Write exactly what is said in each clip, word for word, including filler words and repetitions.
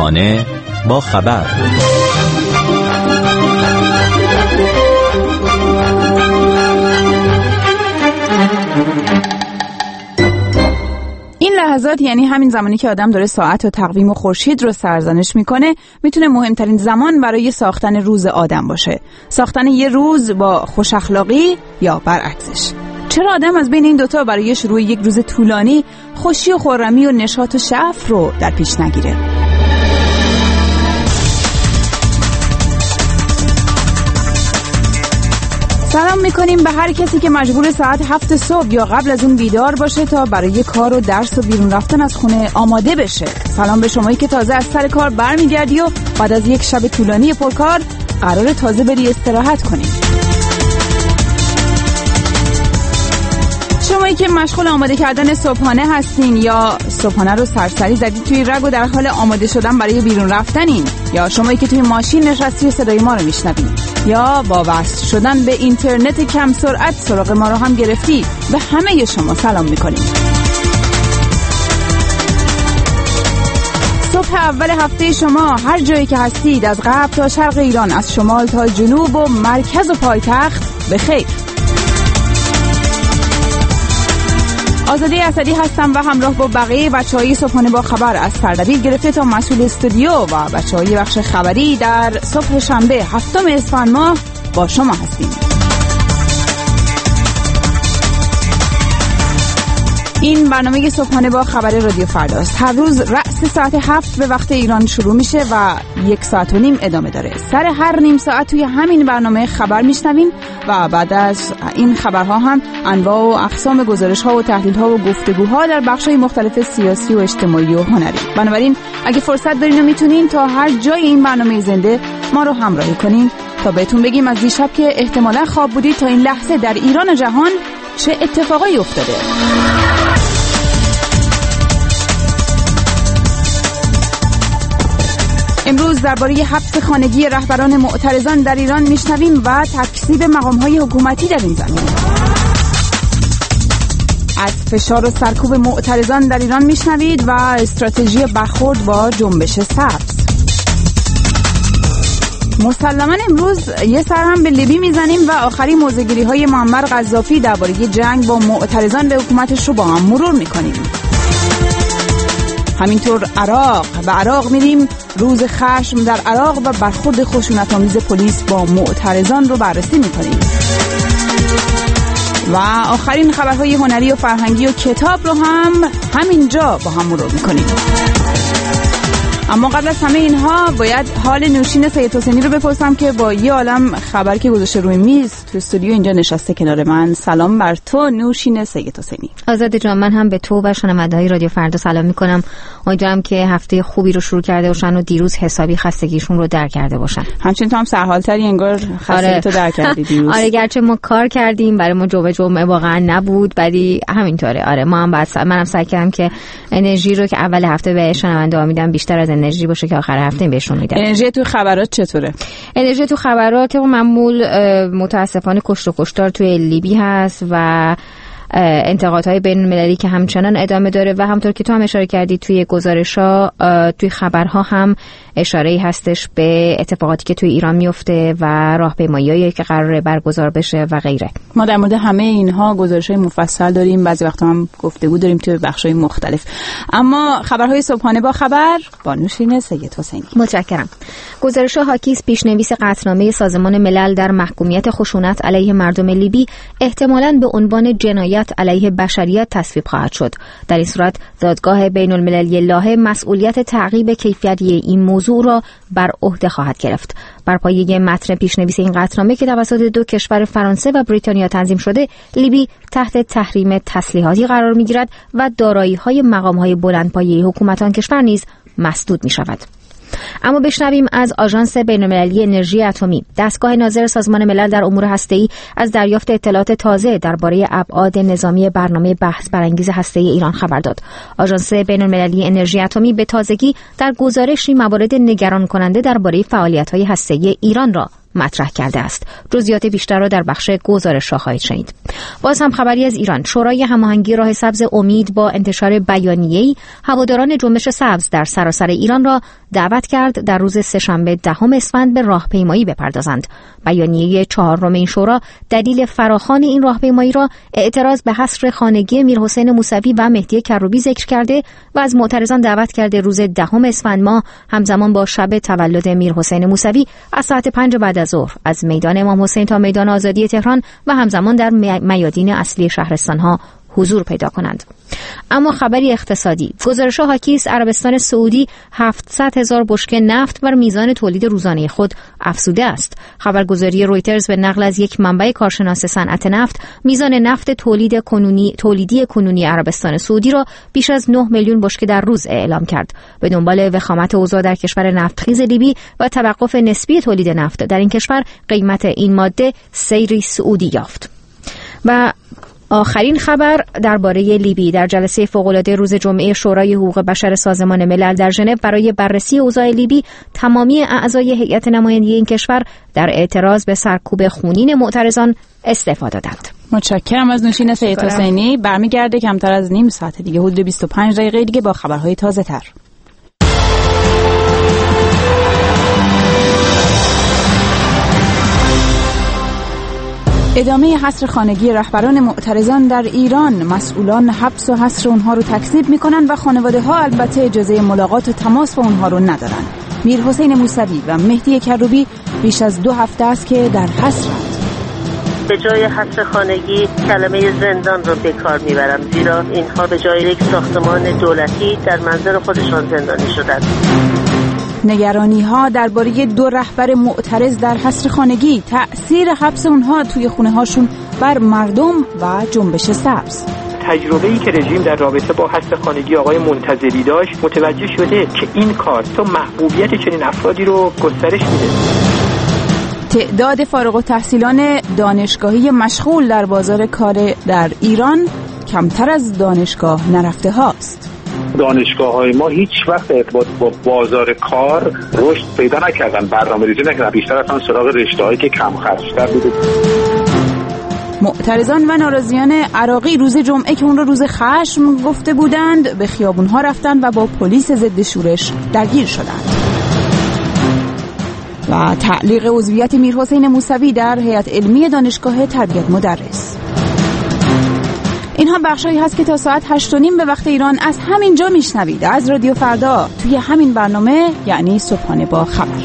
صبحانه با خبر. این لحظات، یعنی همین زمانی که آدم داره ساعت و تقویم و خورشید رو سرزنش میکنه، میتونه مهمترین زمان برای ساختن روز آدم باشه. ساختن یه روز با خوش اخلاقی یا برعکسش. چرا آدم از بین این دوتا برای شروع یک روز طولانی خوشی و خرمی و نشاط و شعف رو در پیش نگیره؟ سلام میکنیم به هر کسی که مجبور ساعت هفت صبح یا قبل از اون بیدار باشه تا برای کار و درس و بیرون رفتن از خونه آماده بشه. سلام به شمایی که تازه از سر کار برمیگردی و بعد از یک شب طولانی پرکار قراره تازه بری استراحت کنی. شمایی که مشغول آماده کردن صبحانه هستین یا صبحانه رو سرسری زدید توی رگ و در حال آماده شدن برای بیرون رفتنین، یا شمایی که توی ماشین نشستی و صدای ما رو میشنوید، یا با وصل شدن به اینترنت کم سرعت سراغ ما رو هم گرفتی، به همه شما سلام میکنیم. صبح اول هفته شما هر جایی که هستید، از غرب تا شرق ایران، از شمال تا جنوب و مرکز و پایتخت، به خیر. آزاده اسدی هستم و همراه با بقیه بچه‌های صبحانه با خبر، از سردبیر گرفته تا مسئول استودیو و بچه‌های بخش خبری، در صبح شنبه هفتم اسفند ماه با شما هستیم. این برنامه صبحانه با خبر رادیو فرداست. هر روز رأس ساعت هفت به وقت ایران شروع میشه و یک ساعت و نیم ادامه داره. سر هر نیم ساعت توی همین برنامه خبر میشنویم و بعد از این خبرها هم انواع و اقسام گزارش‌ها و تحلیل‌ها و گفتگوها در بخش‌های مختلف سیاسی و اجتماعی و هنری. بنابراین اگه فرصت دارین و میتونین تا هر جای این برنامه زنده ما رو همراهی کنین تا بهتون بگیم از دیشب که احتمالاً خواب بودید تا این لحظه در ایران و جهان چه اتفاقایی افتاده. امروز درباره حبس خانگی رهبران معترضان در ایران میشنویم و تکذیب مقام‌های حکومتی در این زمینه. از فشار و سرکوب معترضان در ایران میشنوید و استراتژی برخورد با جنبش سبز. مسلماً امروز یه سر هم به لیبی میزنیم و آخرین موضع‌گیری‌های معمر قذافی درباره جنگ با معترضان به حکومتش رو با هم مرور میکنیم. همینطور عراق و عراق میریم، روز خشم در عراق و برخورد خشونت‌آمیز پلیس با معترضان رو بررسی میکنیم. و آخرین خبرهای هنری و فرهنگی و کتاب رو هم همینجا با هم مرور میکنیم. اما قبل از همه اینها باید حال نوشین سید حسینی رو بپرسم که با یه عالم خبر که گذاشته روی میز تو استودیو اینجا نشسته کنار من. سلام بر تو نوشین سید حسینی. آزاده جان، من هم به تو و شنونده‌های رادیو فردا سلام میکنم. امیدوارم که هفته خوبی رو شروع کرده باشن و دیروز حسابی خستگیشون رو در کرده باشن. همچنین تو هم سرحالتری انگار خستگی آره. تو در کردی دیروز. آره، گرچه ما کار کردیم، برای ما جمعه جمعه واقعا نبود، ولی همینطوره. آره، ما هم بعد منم سعی کردم که انرژی رو که اول هفته به شنونده‌ها میدم بیشتر از انرژی باشه که آخر هفته بهشون میدم. انرژی تو خبرات چطوره؟ انرژی تو خبرات که معمول متاسفانه کشت و کشتار توی لیبی هست و انتقادهای بین المللی که همچنان ادامه داره و همونطور که تو هم اشاره کردی توی گزارش‌ها، توی خبرها هم اشاره‌ای هستش به اتفاقاتی که توی ایران میفته و راهپیمایی‌هایی که قراره برگزار بشه و غیره. ما در مورد همه اینها گزارش‌های مفصل داریم، بعضی وقتا هم گفتگو داریم توی بخش‌های مختلف. اما خبرهای صبحانه با خبر با نوشین سید حسینی. متشکرم. گزارش حاکی از پیش‌نویس قطعنامه سازمان ملل در محکومیت خشونت علیه مردم لیبی احتمالاً به عنوان جنایت علیه بشریت تصویب خواهد شد. در این صورت دادگاه بین المللی لاهه مسئولیت تعقیب کیفیتی این موضوع را بر عهده خواهد گرفت. بر پایه متن پیشنویس این قطعنامه که توسط دو کشور فرانسه و بریتانیا تنظیم شده، لیبی تحت تحریم تسلیحاتی قرار می‌گیرد و دارایی‌های مقام‌های بلندپایه حکومت آن کشور نیز مسدود می‌شود. اما بشنویم از آژانس بین‌المللی انرژی اتمی. دستگاه ناظر سازمان ملل در امور هسته‌ای از دریافت اطلاعات تازه درباره ابعاد نظامی برنامه بحث برانگیز هسته‌ای ایران خبر داد. آژانس بین‌المللی انرژی اتمی به تازگی در گزارشی موارد نگران کننده درباره فعالیت‌های هسته‌ای ایران را مطرح کرده است. جزئیات بیشتر را در بخش گزارش را خواهید شنید. باز هم خبری از ایران. شورای هماهنگی راه سبز امید با انتشار بیانیه‌ای هواداران جنبش سبز در سراسر ایران را دعوت کرد در روز سه‌شنبه دهم اسفند به راهپیمایی بپردازند. بیانیه چهارم این شورا دلیل فراخوان این راهپیمایی را اعتراض به حصر خانگی میرحسین موسوی و مهدی کروبی ذکر کرده و از معترضان دعوت کرده روز دهم اسفند ماه همزمان با شب تولد میرحسین موسوی از ساعت پنج بعد از ظهر از میدان امام حسین تا میدان آزادی تهران و همزمان در میادین اصلی شهرستان‌ها حضور پیدا کنند. اما خبری اقتصادی. گزارش‌ها حاکی است عربستان سعودی هفتصد هزار بشکه نفت بر میزان تولید روزانه خود افزوده است. خبرگزاری رویترز به نقل از یک منبع کارشناس صنعت نفت میزان نفت تولید کنونی تولیدی کنونی عربستان سعودی را بیش از نه میلیون بشکه در روز اعلام کرد. به دنبال وخامت اوضاع در کشور نفتخیز لیبی و توقف نسبی تولید نفت در این کشور، قیمت این ماده سیری صعودی یافت. و آخرین خبر درباره لیبی. در جلسه فوق‌العاده روز جمعه شورای حقوق بشر سازمان ملل در ژنو برای بررسی اوضاع لیبی، تمامی اعضای هیئت نمایندگی این کشور در اعتراض به سرکوب خونین معترضان استعفا دادند. متشکرم از نوشین سید حسینی. برمیگرده کمتر از نیم ساعت دیگه، حدود بیست و پنج دقیقه دیگه با خبرهای تازه‌تر. ادامه حصر خانگی رهبران معترضان در ایران. مسئولان حبس و حصر اونها رو تکذیب میکنن و خانواده ها البته اجازه ملاقات و تماس با اونها رو ندارن. میرحسین موسوی و مهدی کروبی بیش از دو هفته است که در حصرند. به جای حصر خانگی کلمه زندان رو به کار میبرن، زیرا اینها به جای یک ساختمان دولتی در منزل خودشان زندانی شدند. نگرانی ها درباره دو رهبر معترض در حصر خانگی، تأثیر حبس اونها توی خونه هاشون بر مردم و جنبش سبز. تجربه‌ای که رژیم در رابطه با حصر خانگی آقای منتظری داشت، متوجه شده که این کار تو محبوبیت چنین افرادی رو گسترش میده. تعداد فارغ التحصیلان دانشگاهی مشغول در بازار کار در ایران کمتر از دانشگاه نرفته هاست. دانشگاه‌های ما هیچ وقت ارتباط با بازار کار رشد پیدا نکردن، برنامه‌ریزی نکردن، بیشتر از آن سراغ رشته‌هایی که کم خرج‌تر بوده. معترضان و ناراضیان عراقی روز جمعه که اون رو روز خشم گفته بودند، به خیابون‌ها رفتند و با پلیس ضد شورش درگیر شدند. و تعلیق عضویت میرحسین موسوی در هیئت علمی دانشگاه تربیت مدرس. اینها بخشایی هست که تا ساعت هشت و نیم به وقت ایران از همین جا میشنوید از رادیو فردا توی همین برنامه، یعنی صبحانه با خبر.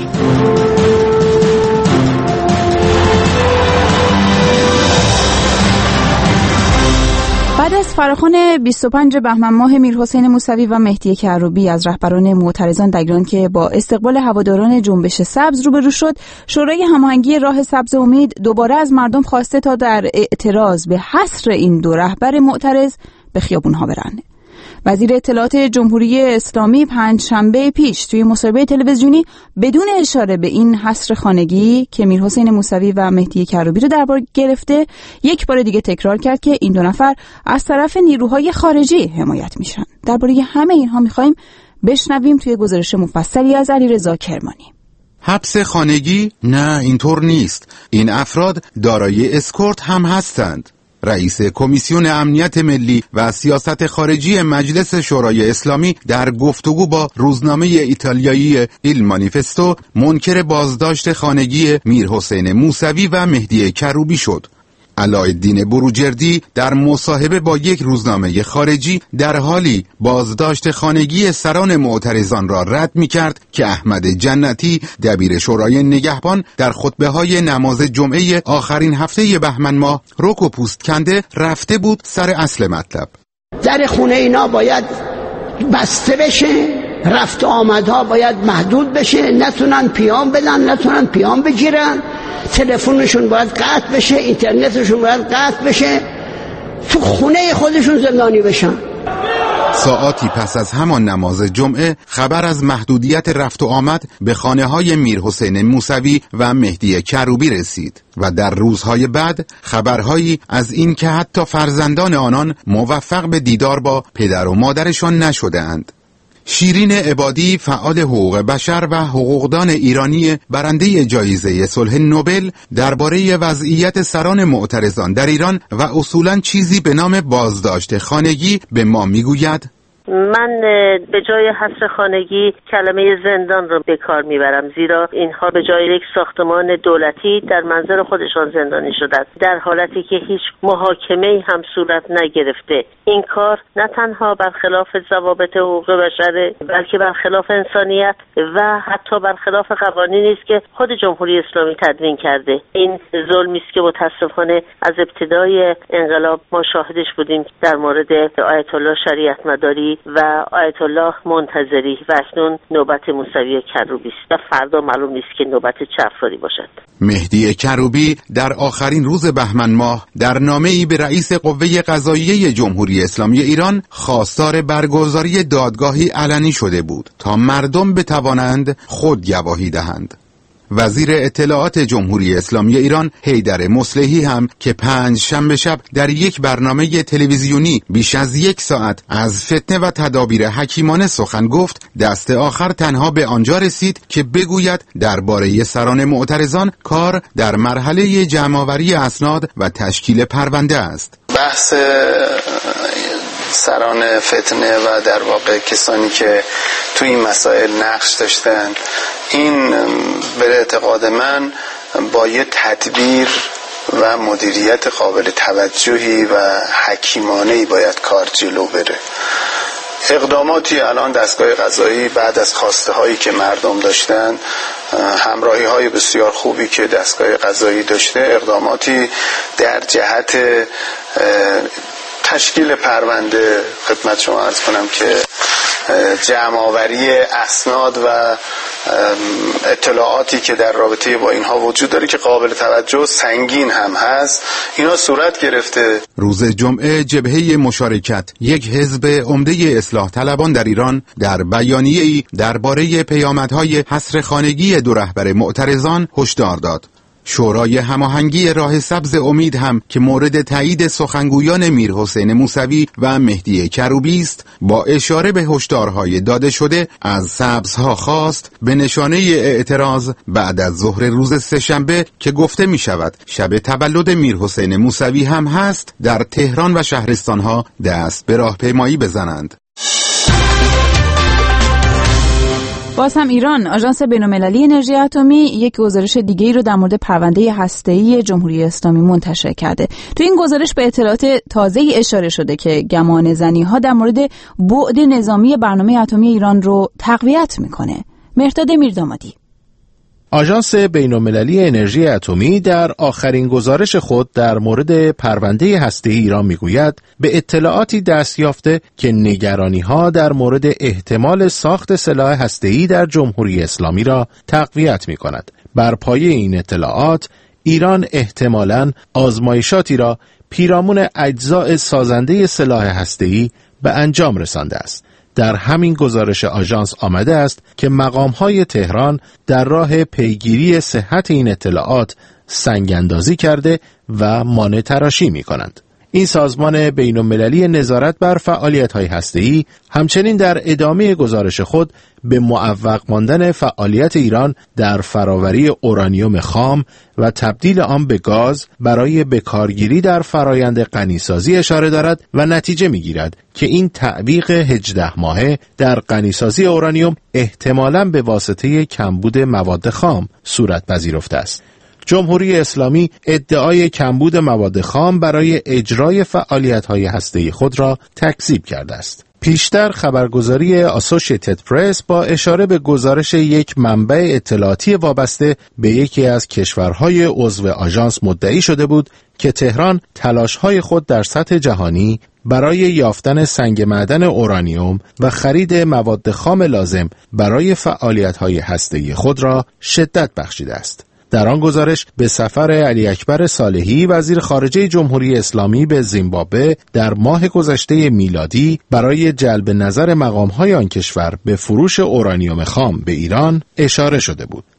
بعد از فراخوان بیست و پنج بهمن ماه میرحسین موسوی و مهدی کروبی از رهبران معترضان در ایران که با استقبال هواداران جنبش سبز روبرو شد، شورای هماهنگی راه سبز امید دوباره از مردم خواسته تا در اعتراض به حصر این دو رهبر معترض به خیابون‌ها برن. وزیر اطلاعات جمهوری اسلامی پنجشنبه پیش توی مصاحبه تلویزیونی بدون اشاره به این حصر خانگی که میرحسین موسوی و مهدی کروبی رو در بر گرفته، یک بار دیگه تکرار کرد که این دو نفر از طرف نیروهای خارجی حمایت میشن. درباره همه اینها میخوایم بشنویم توی گزارش مفصلی از علیرضا کرمانی. حبس خانگی؟ نه، اینطور نیست. این افراد دارای اسکورت هم هستند. رئیس کمیسیون امنیت ملی و سیاست خارجی مجلس شورای اسلامی در گفتگو با روزنامه ایتالیایی ایل مانیفستو منکر بازداشت خانگی میرحسین موسوی و مهدی کروبی شد. علایالدین بروجردی در مصاحبه با یک روزنامه خارجی در حالی بازداشت خانگی سران معترضان را رد می‌کرد که احمد جنتی دبیر شورای نگهبان در خطبه‌های نماز جمعه آخرین هفته بهمن ماه رک و پوست کنده رفته بود سر اصل مطلب. در خونه اینا باید بسته بشه، رفت آمدها باید محدود بشه، نتونن پیام بدن، نتونن پیام بگیرن، تلفنشون باید قطع بشه، اینترنتشون باید قطع بشه، تو خونه خودشون زندانی بشن. ساعاتی پس از همان نماز جمعه خبر از محدودیت رفت و آمد به خانه های میرحسین موسوی و مهدی کروبی رسید و در روزهای بعد خبرهایی از این که حتی فرزندان آنان موفق به دیدار با پدر و مادرشان نشده‌اند. شیرین عبادی، فعال حقوق بشر و حقوقدان ایرانی برنده جایزه صلح نوبل، درباره وضعیت سران معترضان در ایران و اصولاً چیزی به نام بازداشت خانگی به ما میگوید: من به جای حبس خانگی کلمه زندان رو به کار میبرم، زیرا اینها به جای یک ساختمان دولتی در منظر خودشان زندانی شدند، در حالتی که هیچ محاکمه‌ای هم صورت نگرفته. این کار نه تنها برخلاف ضوابط حقوق بشر، بلکه برخلاف انسانیت و حتی برخلاف قوانینی است که خود جمهوری اسلامی تدوین کرده. این ظلمی است که متاسفانه از ابتدای انقلاب ما شاهدش بودیم در مورد آیت الله شریعت مداری و آیت الله منتظری و اکنون نوبت موسوی کروبی است و فردا معلوم نیست که نوبت چه افرادی باشد. مهدی کروبی در آخرین روز بهمن ماه در نامه‌ای به رئیس قوه قضاییه جمهوری اسلامی ایران خواستار برگزاری دادگاهی علنی شده بود تا مردم بتوانند خود گواهی دهند. وزیر اطلاعات جمهوری اسلامی ایران حیدر مصلحی هم که پنج شنبه شب در یک برنامه تلویزیونی بیش از یک ساعت از فتنه و تدابیر حکیمانه سخن گفت، دست آخر تنها به آنجا رسید که بگوید درباره سران معترضان کار در مرحله جمع‌آوری اسناد و تشکیل پرونده است. بحث سران فتنه و در واقع کسانی که تو این مسائل نقش داشتن، این به اعتقاد من با یه تدبیر و مدیریت قابل توجهی و حکیمانه‌ای باید کار جلو بره. اقداماتی الان دستگاه قضایی بعد از خواسته هایی که مردم داشتن، همراهی های بسیار خوبی که دستگاه قضایی داشته، اقداماتی در جهت تشکیل پرونده خدمت شما عرض کنم که جمع‌آوری اسناد و اطلاعاتی که در رابطه با اینها وجود داره که قابل توجه سنگین هم هست، اینا صورت گرفته. روز جمعه جبهه مشارکت، یک حزب عمده اصلاح طلبان در ایران، در بیانیه‌ای درباره پیامدهای حصر خانگی دو رهبر معترضان هشدار داد. شورای هماهنگی راه سبز امید هم که مورد تایید سخنگویان میرحسین موسوی و مهدی کروبی است، با اشاره به هشدارهای داده شده از سبزها خواست به نشانه اعتراض بعد از ظهر روز سه‌شنبه که گفته می شود شب تولد میرحسین موسوی هم هست، در تهران و شهرستانها دست به راهپیمایی بزنند. باز هم ایران، آژانس بین‌المللی انرژی اتمی یک گزارش دیگه‌ای رو در مورد پرونده هسته‌ای جمهوری اسلامی منتشر کرده. تو این گزارش به اطلاعات تازه‌ای اشاره شده که گمان زنی‌ها در مورد بعد نظامی برنامه اتمی ایران رو تقویت میکنه. مهرداد میردامادی. آژانس بین‌المللی انرژی اتمی در آخرین گزارش خود در مورد پرونده هسته‌ای ایران میگوید به اطلاعاتی دست یافته که نگرانی‌ها در مورد احتمال ساخت سلاح هسته‌ای در جمهوری اسلامی را تقویت می‌کند. بر پایه این اطلاعات ایران احتمالاً آزمایشاتی را پیرامون اجزاء سازنده سلاح هسته‌ای به انجام رسانده است. در همین گزارش آژانس آمده است که مقام‌های تهران در راه پیگیری صحت این اطلاعات سنگ‌اندازی کرده و مانع تراشی می‌کنند. این سازمان بین‌المللی نظارت بر فعالیت‌های هسته‌ای همچنین در ادامه گزارش خود به معوق ماندن فعالیت ایران در فراوری اورانیوم خام و تبدیل آن به گاز برای بکارگیری در فرایند غنیسازی اشاره دارد و نتیجه می‌گیرد که این تعویق هجده ماهه در غنیسازی اورانیوم احتمالاً به واسطه کمبود مواد خام صورت پذیرفته است. جمهوری اسلامی ادعای کمبود مواد خام برای اجرای فعالیت‌های هسته‌ای خود را تکذیب کرده است. پیشتر خبرگزاری آسوشیتد پرس با اشاره به گزارش یک منبع اطلاعاتی وابسته به یکی از کشورهای عضو آژانس مدعی شده بود که تهران تلاش‌های خود در سطح جهانی برای یافتن سنگ معدن اورانیوم و خرید مواد خام لازم برای فعالیت‌های هسته‌ای خود را شدت بخشیده است. در آن گزارش به سفر علی اکبر صالحی وزیر خارجه جمهوری اسلامی به زیمبابوه در ماه گذشته میلادی برای جلب نظر مقام‌های آن کشور به فروش اورانیوم خام به ایران اشاره شده بود.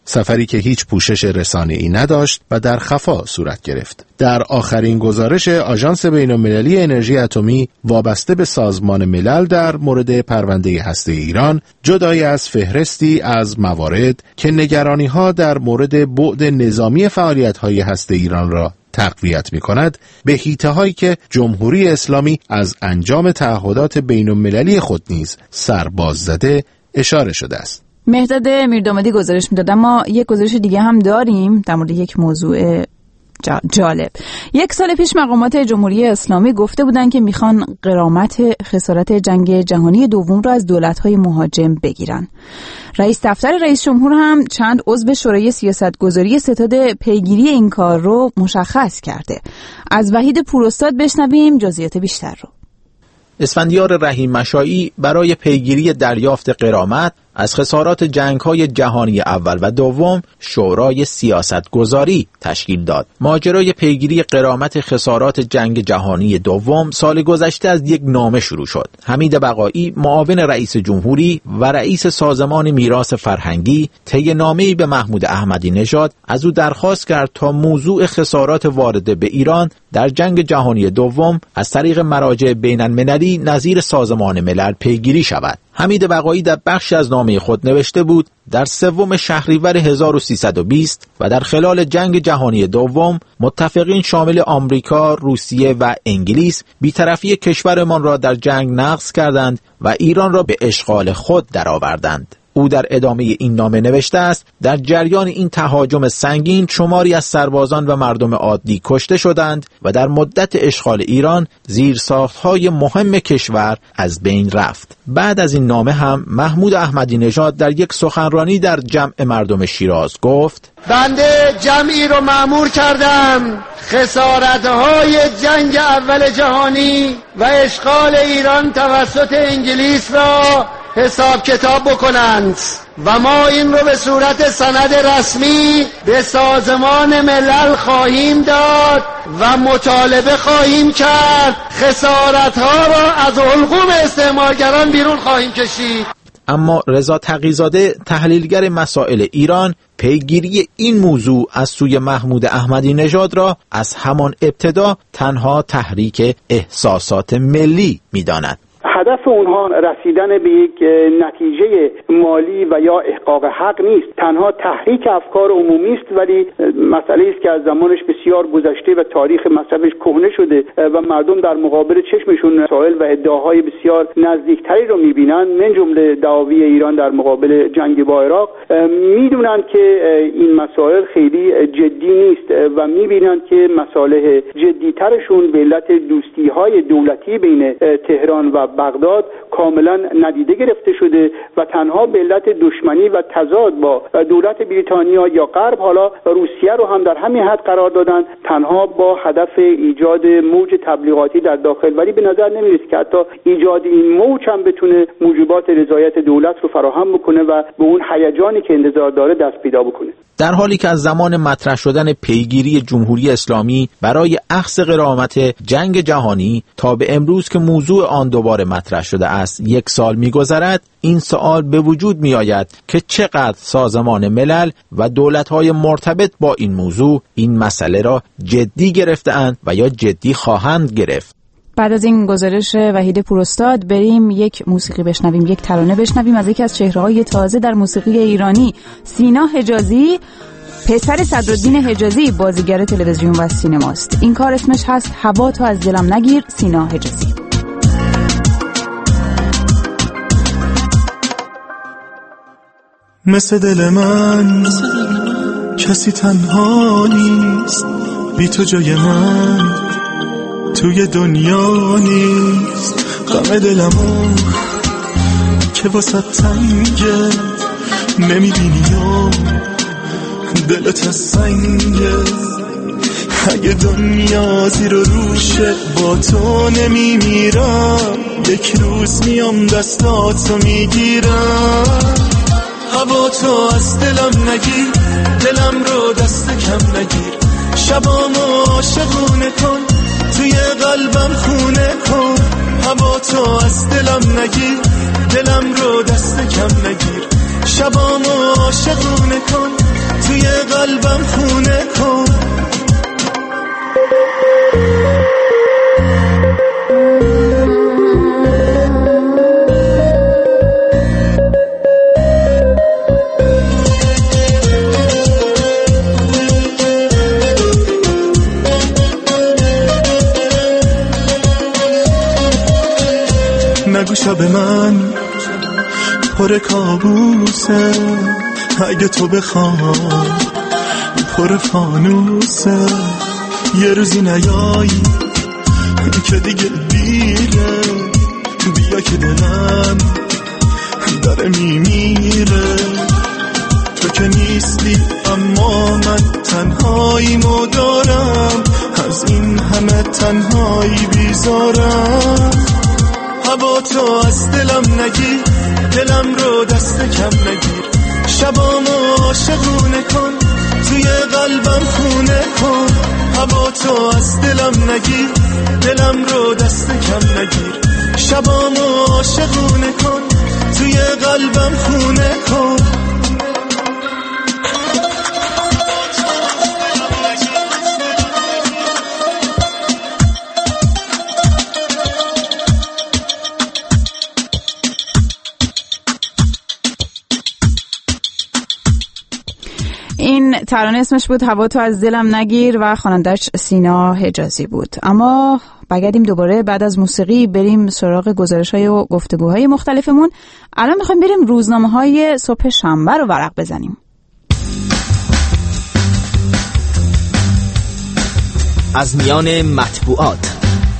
سفری که هیچ پوشش رسانه‌ای نداشت و در خفا صورت گرفت. در آخرین گزارش آژانس بین‌المللی انرژی اتمی وابسته به سازمان ملل در مورد پرونده هسته ایران، جدای از فهرستی از موارد که نگرانی‌ها در مورد بعد نظامی فعالیت‌های هسته ایران را تقویت می‌کند، به حیطه‌هایی که جمهوری اسلامی از انجام تعهدات بین‌المللی خود نیز سرباز زده اشاره شده است. مهداد میردامادی گزارش میداد، اما یک گزارش دیگه هم داریم در مورد یک موضوع جالب. یک سال پیش مقامات جمهوری اسلامی گفته بودند که میخوان غرامت خسارت جنگ جهانی دوم را از دولت‌های مهاجم بگیرن. رئیس دفتر رئیس جمهور هم چند عضو شورای سیاستگذاری ستاد پیگیری این کار رو مشخص کرده. از وحید پوراستاد بشنویم جزئیات بیشتر رو. اسفندیار رحیم مشایی برای پیگیری دریافت غرامت از خسارات جنگ‌های جهانی اول و دوم شورای سیاستگذاری تشکیل داد. ماجرای پیگیری غرامت خسارات جنگ جهانی دوم سال گذشته از یک نامه شروع شد. حمید بقایی، معاون رئیس جمهوری و رئیس سازمان میراث فرهنگی، طی نامه‌ای به محمود احمدی نژاد از او درخواست کرد تا موضوع خسارات وارده به ایران در جنگ جهانی دوم از طریق مراجع بین‌المللی نظیر سازمان ملل پیگیری شود. حمید بقایی در بخشی از نامه خود نوشته بود: در سوم شهریور هزار و سیصد و بیست و در خلال جنگ جهانی دوم متفقین شامل آمریکا، روسیه و انگلیس بی‌طرفی کشورمان را در جنگ نقض کردند و ایران را به اشغال خود درآوردند. او در ادامه این نامه نوشته است: در جریان این تهاجم سنگین شماری از سربازان و مردم عادی کشته شدند و در مدت اشغال ایران زیرساخت‌های مهم کشور از بین رفت. بعد از این نامه هم محمود احمدی نژاد در یک سخنرانی در جمع مردم شیراز گفت: بنده جمعی رو مأمور کردم خسارت‌های جنگ اول جهانی و اشغال ایران توسط انگلیس را حساب کتاب بکنند و ما این رو به صورت سند رسمی به سازمان ملل خواهیم داد و مطالبه خواهیم کرد، خسارت‌ها را از حلقوم استعمارگران بیرون خواهیم کشید. اما رضا تقی‌زاده، تحلیلگر مسائل ایران، پیگیری این موضوع از سوی محمود احمدی نژاد را از همان ابتدا تنها تحریک احساسات ملی می‌داند. هدف اونها رسیدن به یک نتیجه مالی و یا احقاق حق نیست، تنها تحریک افکار عمومی است، ولی مسئله است که از زمانش بسیار گذشته و تاریخ مصرفش کهنه شده و مردم در مقابل چشمشون مسائل و ادعاهای بسیار نزدیکتری رو میبینن، من جمله دعاوی ایران در مقابل جنگ با عراق. میدونن که این مسائل خیلی جدی نیست و میبینن که مصالح جدیترشون به علت دوستی‌های دولتی بین تهران و بغداد کاملا ندیده گرفته شده و تنها به علت دشمنی و تضاد با دولت بریتانیا یا غرب، حالا روسیه رو هم در همین حد قرار دادن، تنها با هدف ایجاد موج تبلیغاتی در داخل، ولی به نظر نمی‌رسه که حتی ایجاد این موج هم بتونه موجبات رضایت دولت رو فراهم بکنه و به اون هیجانی که انتظار داره دست پیدا بکنه. در حالی که از زمان مطرح شدن پیگیری جمهوری اسلامی برای اخذ غرامت جنگ جهانی تا به امروز که موضوع آن دوباره مطرح شده است یک سال می‌گذرد، این سوال به وجود می‌آید که چقدر سازمان ملل و دولت‌های مرتبط با این موضوع این مسئله را جدی گرفته‌اند و یا جدی خواهند گرفت. بعد از این گزارش وحید پوراستاد بریم یک موسیقی بشنویم، یک ترانه بشنویم از یکی از چهره‌های تازه در موسیقی ایرانی، سینا حجازی، پسر صدرالدین حجازی، بازیگر تلویزیون و سینماست. این کار اسمش هست هوا تو از دلم نگیر. سینا حجازی. مثل دل من کسی تنها نیست، بی تو جای من توی دنیا نیست. غم دلمو که واسه تنگه نمیبینی و دلت از سنگه، اگه دنیا زیر و روشه با تو نمیمیرم، یک روز میام دستاتو میگیرم. هوا تو از دلم نگیر، دلم رو دست کم نگیر، شبامو عاشقونه کن، توی قلبم خونه کن. هوا تو از دلم نگیر، دلم رو دست کم نگیر، شبامو عاشقونه کن، توی قلبم خونه کن. نگو شب من پر کابوسه، اگه تو بخوای پر فانوسه. یه روزی نیایی که دیگه دیره، بیا که دلم داره میمیره. تو که نیستی اما من تنهاییمو دارم، از این همه تنهایی بیزارم. هوا تو از دلم نگیر، دلم رو دست کم نگیر. شبامو عاشقونه کن، توی قلبم خونه کن. هوا تو از دلم نگیر، دلم رو دست کم نگیر. شبامو عاشقونه کن، توی قلبم خونه کن. این ترانه اسمش بود هوا تو از دلم نگیر و خواننده‌اش سینا حجازی بود. اما بگردیم دوباره بعد از موسیقی بریم سراغ گزارش‌های و گفتگوهای مختلفمون. الان میخوایم بریم روزنامه‌های صبح شنبه رو ورق بزنیم. از میان مطبوعات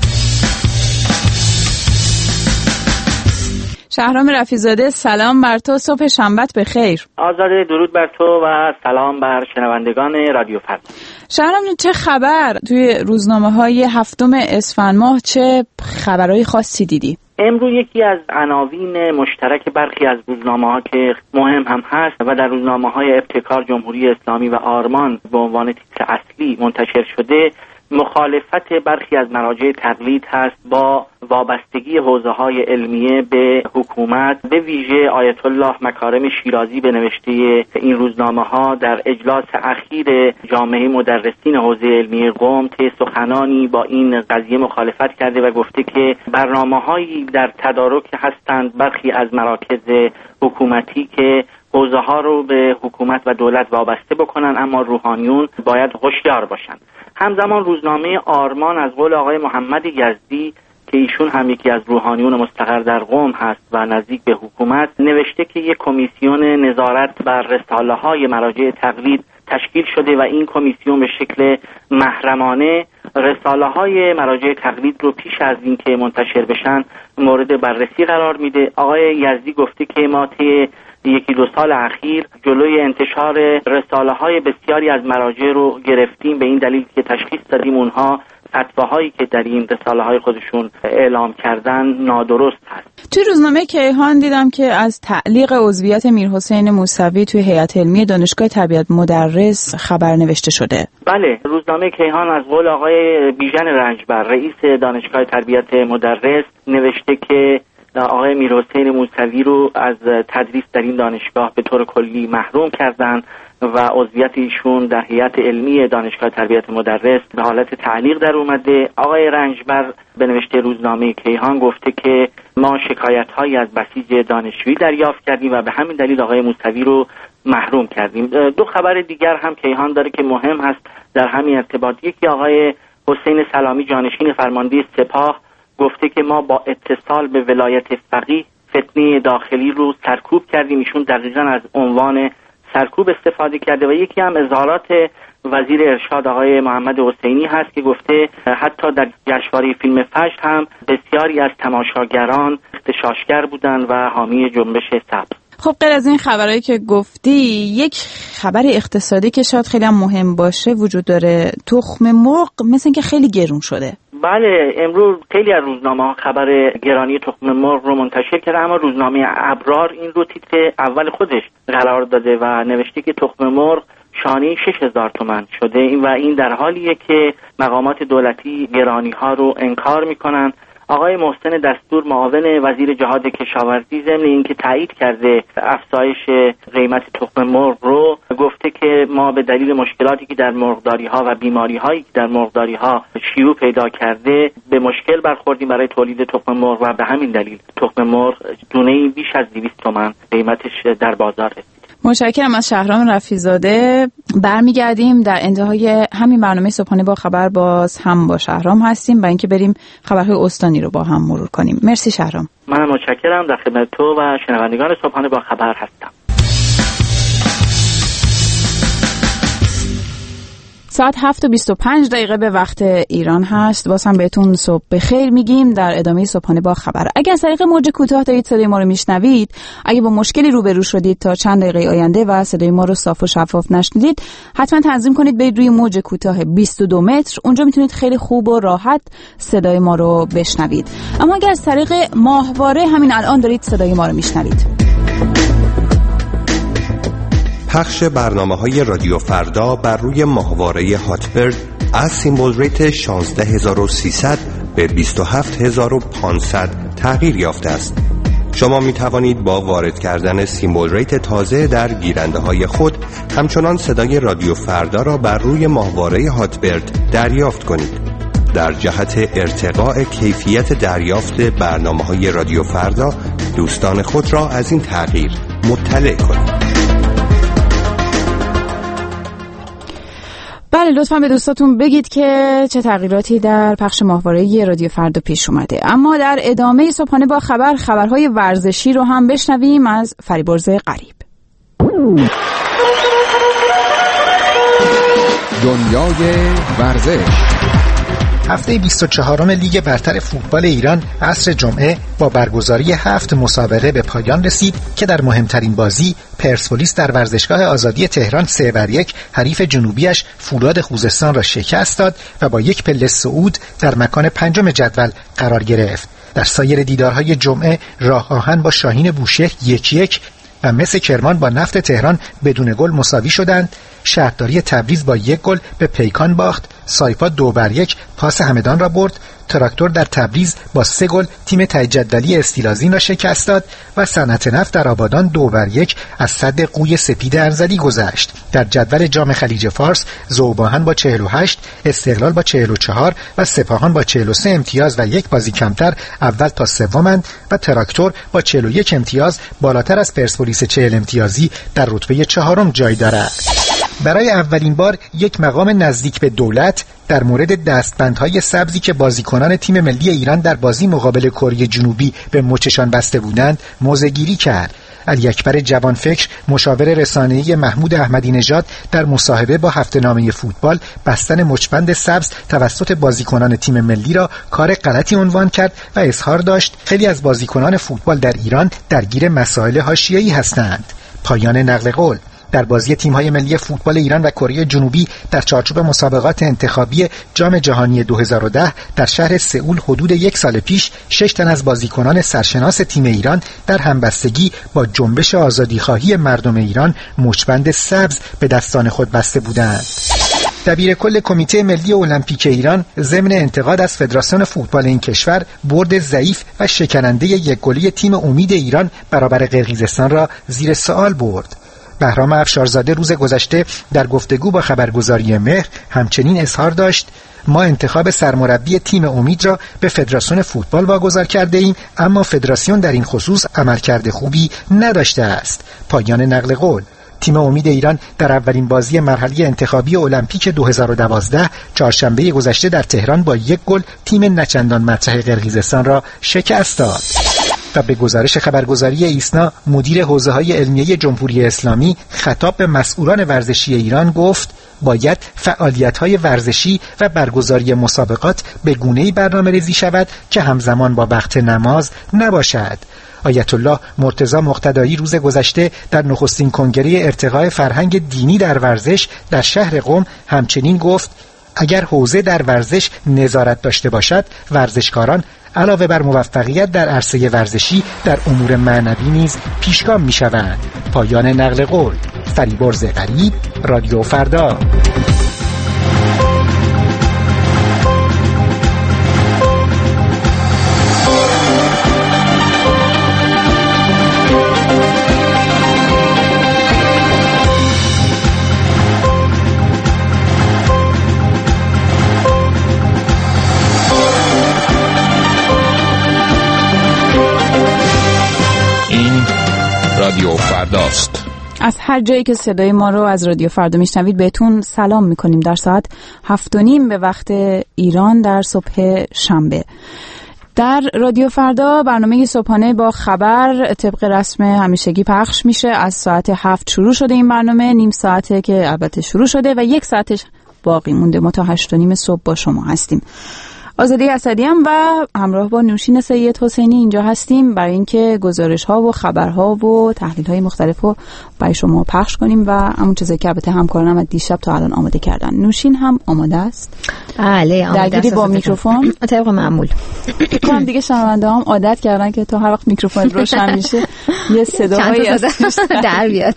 شهرام رفیع‌زاده، سلام بر تو، صبح شنبهت بخیر. آزاده، درود بر تو و سلام بر شنوندگان رادیو فردا. شهرام، چه خبر توی روزنامه‌های هفتم اسفند ماه؟ چه خبرهای خاصی دیدی؟ امروز یکی از عناوین مشترک برخی از روزنامه‌ها که مهم هم هست و در روزنامه‌های ابتکار، جمهوری اسلامی و آرمان به عنوان تیتر اصلی منتشر شده، مخالفت برخی از مراجع تقلید هست با وابستگی حوزه‌های علمیه به حکومت. به ویژه آیت الله مکارم شیرازی به نوشته این روزنامه‌ها در اجلاس اخیر جامعه مدرسین حوزه علمیه قم طی سخنانی با این قضیه مخالفت کرده و گفته که برنامه‌هایی در تدارک هستند برخی از مراکز حکومتی که حوزه ها رو به حکومت و دولت وابسته بکنن، اما روحانیون باید هوشیار باشن. همزمان روزنامه آرمان از قول آقای محمد یزدی که ایشون هم یکی از روحانیون مستقر در قم هست و نزدیک به حکومت، نوشته که یک کمیسیون نظارت بر رساله های مراجع تقلید تشکیل شده و این کمیسیون به شکل محرمانه رساله های مراجع تقلید رو پیش از اینکه منتشر بشن مورد بررسی قرار میده. آقای یزدی گفته که ما طی یکی دو سال اخیر جلوی انتشار رساله های بسیاری از مراجع رو گرفتیم، به این دلیل که تشخیص دادیم اونها فتواهایی که در این رساله های خودشون اعلام کردن نادرست هست. توی روزنامه کیهان دیدم که از تعلیق عضویت میرحسین موسوی توی هیئت علمی دانشگاه تربیت مدرس خبر نوشته شده. بله، روزنامه کیهان از قول آقای بیژن رنجبر رئیس دانشگاه تربیت مدرس نوشته که آقای میرحسین موسوی رو از تدریس در این دانشگاه به طور کلی محروم کردن و عضویت ایشون در هیئت علمی دانشگاه تربیت مدرس به حالت تعلیق در اومده. آقای رنجبر به نوشته روزنامه کیهان گفته که ما شکایت‌هایی از بسیج دانشجویی دریافت کردیم و به همین دلیل آقای موسوی رو محروم کردیم. دو خبر دیگر هم کیهان داره که مهم هست در همین ارتباط. یکی آقای حسین سلامی جانشین فرمانده سپاه گفته که ما با اتصال به ولایت فقیه فتنه داخلی رو سرکوب کردیم. ایشون دقیقاً از عنوان سرکوب استفاده کرده. و یکی هم اظهارات وزیر ارشاد آقای محمد حسینی هست که گفته حتی در جشنواره فیلم فجر هم بسیاری از تماشاگران اختشاشگر بودند و حامی جنبش سبز. خب غیر از این خبرهایی که گفتی، یک خبر اقتصادی که شاید خیلی هم مهم باشه وجود داره. تخم مرغ مثل اینکه خیلی گرون شده. بله، امروز خیلی از روزنامه‌ها خبر گرانی تخم مرغ رو منتشر کرده، اما روزنامه ابرار این رو تیتر اول خودش قرار داده و نوشته که تخم مرغ شانه شش هزار تومان شده و این در حالیه که مقامات دولتی گرانی‌ها رو انکار می‌کنن. آقای محسن دستور معاون وزیر جهاد کشاورزی ضمن اینکه تایید کرده افزایش قیمت تخم مرغ رو، گفته که ما به دلیل مشکلاتی که در مرغداری ها و بیماری هایی که در مرغداری ها شیوع پیدا کرده به مشکل برخوردیم برای تولید تخم مرغ و به همین دلیل تخم مرغ دونه‌ای بیش از دویست تومان قیمتش در بازار رسید. متشکرم از شهرام رفیع‌زاده. برمیگردیم در انتهای همین برنامه صبحانه با خبر باز هم با شهرام هستیم و اینکه بریم خبرهای استانی رو با هم مرور کنیم. مرسی شهرام. من متشکرم. در خدمت تو و شنوندگان صبحانه با خبر هستم. ساعت هفت و بیست و پنج دقیقه به وقت ایران هست. باز هم بهتون صبح بخیر میگیم در ادامه صبحانه با خبر. اگر از طریق موج کوتاه دارید صدای ما رو میشنوید، اگه با مشکلی روبرو شدید تا چند دقیقه آینده و صدای ما رو صاف و شفاف نشنیدید، حتما تنظیم کنید برید روی موج کوتاه بیست و دو متر. اونجا میتونید خیلی خوب و راحت صدای ما رو بشنوید. اما اگر از طریق ماهواره همین الان دارید صدای ما رو میشنوید، پخش برنامه‌های رادیو فردا بر روی ماهواره هاتبرد از سیمبل ریت شانزده هزار و سیصد به بیست و هفت هزار و پانصد تغییر یافته است. شما می توانید با وارد کردن سیمبل ریت تازه در گیرنده‌های خود همچنان صدای رادیو فردا را بر روی ماهواره هاتبرد دریافت کنید. در جهت ارتقاء کیفیت دریافت برنامه‌های رادیو فردا، دوستان خود را از این تغییر مطلع کنید. بله، لطفاً به دوستاتون بگید که چه تغییراتی در پخش ماهواره رادیو فردا پیش اومده. اما در ادامه صبحانه با خبر خبرهای ورزشی رو هم بشنویم از فریبرز غریب. دنیای ورزش. هفته بیست و چهارم لیگ برتر فوتبال ایران عصر جمعه با برگزاری هفت مسابقه به پایان رسید که در مهمترین بازی پرسپولیس در ورزشگاه آزادی تهران سه بر یک حریف جنوبیش فولاد خوزستان را شکست داد و با یک پله صعود در مکان پنجم جدول قرار گرفت. در سایر دیدارهای جمعه راه آهن با شاهین بوشهر یک یک و مس کرمان با نفت تهران بدون گل مساوی شدند. شهرداری تبریز با یک گل به پیکان باخت. سایپا دو بر یک پاس همدان را برد. تراکتور در تبریز با سه گل تیم ته جدولی استیلازین را شکست داد و صنعت نفت در آبادان دو بر یک از سد قوی سپید ارزلی گذشت. در جدول جام خلیج فارس ذوباهن با چهل و هشت، استقلال با چهل و چهار و سپاهان با چهل و سه امتیاز و یک بازی کمتر اول تا سومند و تراکتور با چهل و یک امتیاز بالاتر از پرسپولیس چهل امتیازی در رتبه چهارم جای دارد. برای اولین بار یک مقام نزدیک به دولت در مورد دستبندهای سبزی که بازیکنان تیم ملی ایران در بازی مقابل کره جنوبی به مچشان بسته بودند موضع‌گیری کرد. علی اکبر جوانفکر مشاور رسانه‌ای محمود احمدی نژاد در مصاحبه با هفته‌نامه فوتبال بستن مچبند سبز توسط بازیکنان تیم ملی را کار غلطی عنوان کرد و اظهار داشت خیلی از بازیکنان فوتبال در ایران درگیر مسائل حاشیه‌ای هستند. پایان نقل قول. در بازی تیم‌های ملی فوتبال ایران و کره جنوبی در چارچوب مسابقات انتخابی جام جهانی دو هزار و ده در شهر سئول حدود یک سال پیش شش تن از بازیکنان سرشناس تیم ایران در همبستگی با جنبش آزادیخواهی مردم ایران مچبند سبز به دستان خود بسته بودند. دبیر کل کمیته ملی المپیک ایران ضمن انتقاد از فدراسیون فوتبال این کشور برد ضعیف و شکننده یک گلی تیم امید ایران برابر قرقیزستان را زیر سوال برد. بهرام افشارزاده روز گذشته در گفتگو با خبرگزاری مهر همچنین اظهار داشت ما انتخاب سرمربی تیم امید را به فدراسیون فوتبال واگذار کرده ایم، اما فدراسیون در این خصوص عملکرد خوبی نداشته است. پایان نقل قول. تیم امید ایران در اولین بازی مرحله انتخابی المپیک دو هزار و دوازده چهارشنبه گذشته در تهران با یک گل تیم نچندان مطرح قرقیزستان را شکست داد. و به گزارش خبرگزاری ایسنا مدیر حوزه‌های علمیه جمهوری اسلامی خطاب به مسئولان ورزشی ایران گفت باید فعالیت‌های ورزشی و برگزاری مسابقات به گونه‌ای برنامه‌ریزی شود که همزمان با وقت نماز نباشد. آیت الله مرتضی مقتدایی روز گذشته در نخستین کنگره ارتقاء فرهنگ دینی در ورزش در شهر قم همچنین گفت اگر حوزه در ورزش نظارت داشته باشد ورزشکاران علاوه بر موفقیت در عرصه ورزشی در امور معنوی نیز پیشگام می شوند. پایان نقل قول. فریبرز غریب، رادیو فردا. رادیو فرداست. از هر جایی که صدای ما رو از رادیو فردا میشنوید بهتون سلام میکنیم در ساعت هفت و نیم به وقت ایران در صبح شنبه. در رادیو فردا برنامه صبحانه با خبر طبق رسم همیشگی پخش میشه. از ساعت هفت شروع شده این برنامه، نیم ساعته که البته شروع شده و یک ساعتش باقی مونده. ما تا هشت و نیم صبح با شما هستیم. آزاده اسدی هم و همراه با نوشین سید حسینی اینجا هستیم برای اینکه گزارش ها و خبرها و تحلیل های مختلف رو برای شما پخش کنیم و همون چیزی که البته همکارانم از دیشب تا الان آماده کردن. نوشین هم آماده است؟ بله آماده است. درگیری با میکروفون طبق معمول. فکر کنم دیگه شنونده هم عادت کردن که تا هر وقت میکروفون روشن میشه یه صدایی ازش در بیاد.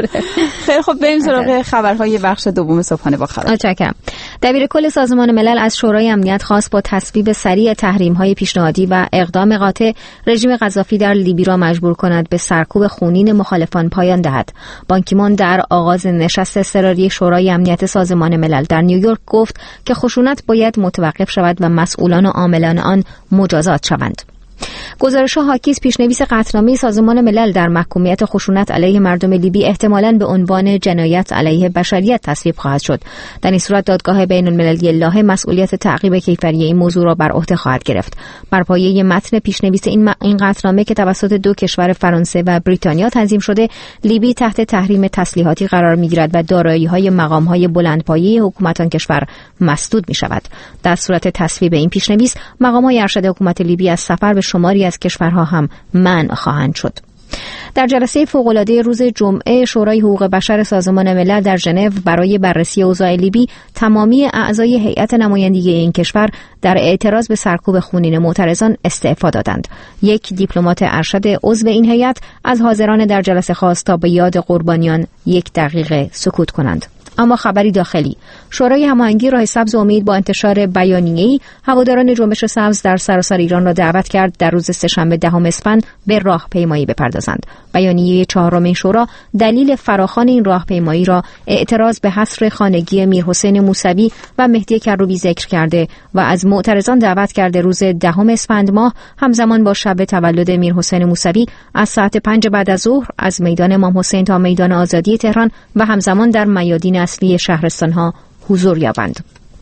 خیلی خب بریم سراغ خبرهای بخش دوم صبحانه با خبر. متشکرم. دبیر کل سازمان ملل از شورای امنیت خواست با تصویب سریع تحریم‌های پیشنهادی و اقدام قاطع رژیم قذافی در لیبی را مجبور کند به سرکوب خونین مخالفان پایان دهد. بان کی مون در آغاز نشست اضطراری شورای امنیت سازمان ملل در نیویورک گفت که خشونت باید متوقف شود و مسئولان و عاملان آن مجازات شوند. گزارش حاکی از پیشنویس قطعنامه سازمان ملل در محکومیت خشونت علیه مردم لیبی احتمالاً به عنوان جنایت علیه بشریت تصویب خواهد شد. در این صورت دادگاه بین المللی لاهه مسئولیت تعقیب کیفری این موضوع را بر عهده خواهد گرفت. بر پایه متن پیشنویس این م... این قطعنامه که توسط دو کشور فرانسه و بریتانیا تنظیم شده، لیبی تحت تحریم تسلیحاتی قرار می‌گیرد و دارایی‌های مقام‌های بلندپایه حکومت آن کشور مسدود می‌شود. در صورت تصویب این پیشنویس، مقام‌های ارشد حکومت لیبی از سفر به شماری از کشورها هم منع خواهند شد. در جلسه فوق‌العاده روز جمعه شورای حقوق بشر سازمان ملل در ژنو برای بررسی اوضاع لیبی، تمامی اعضای هیئت نمایندگی این کشور در اعتراض به سرکوب خونین معترضان استعفا دادند. یک دیپلمات ارشد عضو این هیئت از حاضران در جلسه خواست تا به یاد قربانیان یک دقیقه سکوت کنند. اما خبری داخلی: شورای هماهنگی راه سبز امید با انتشار بیانیه‌ای هواداران جنبش سبز در سراسر ایران را دعوت کرد در روز سه‌شنبه دهم اسفند به راهپیمایی بپردازند. بیانیه چهارم شورا دلیل فراخوان این راهپیمایی را اعتراض به حصر خانگی میرحسین موسوی و مهدی کروبی ذکر کرده و از معترضان دعوت کرده روز دهم اسفند ماه همزمان با شب تولد میرحسین موسوی از ساعت پنج بعد از ظهر از میدان امام حسین تا میدان آزادی تهران و همزمان در میادین اصلی شهرستان‌ها حضور یابند.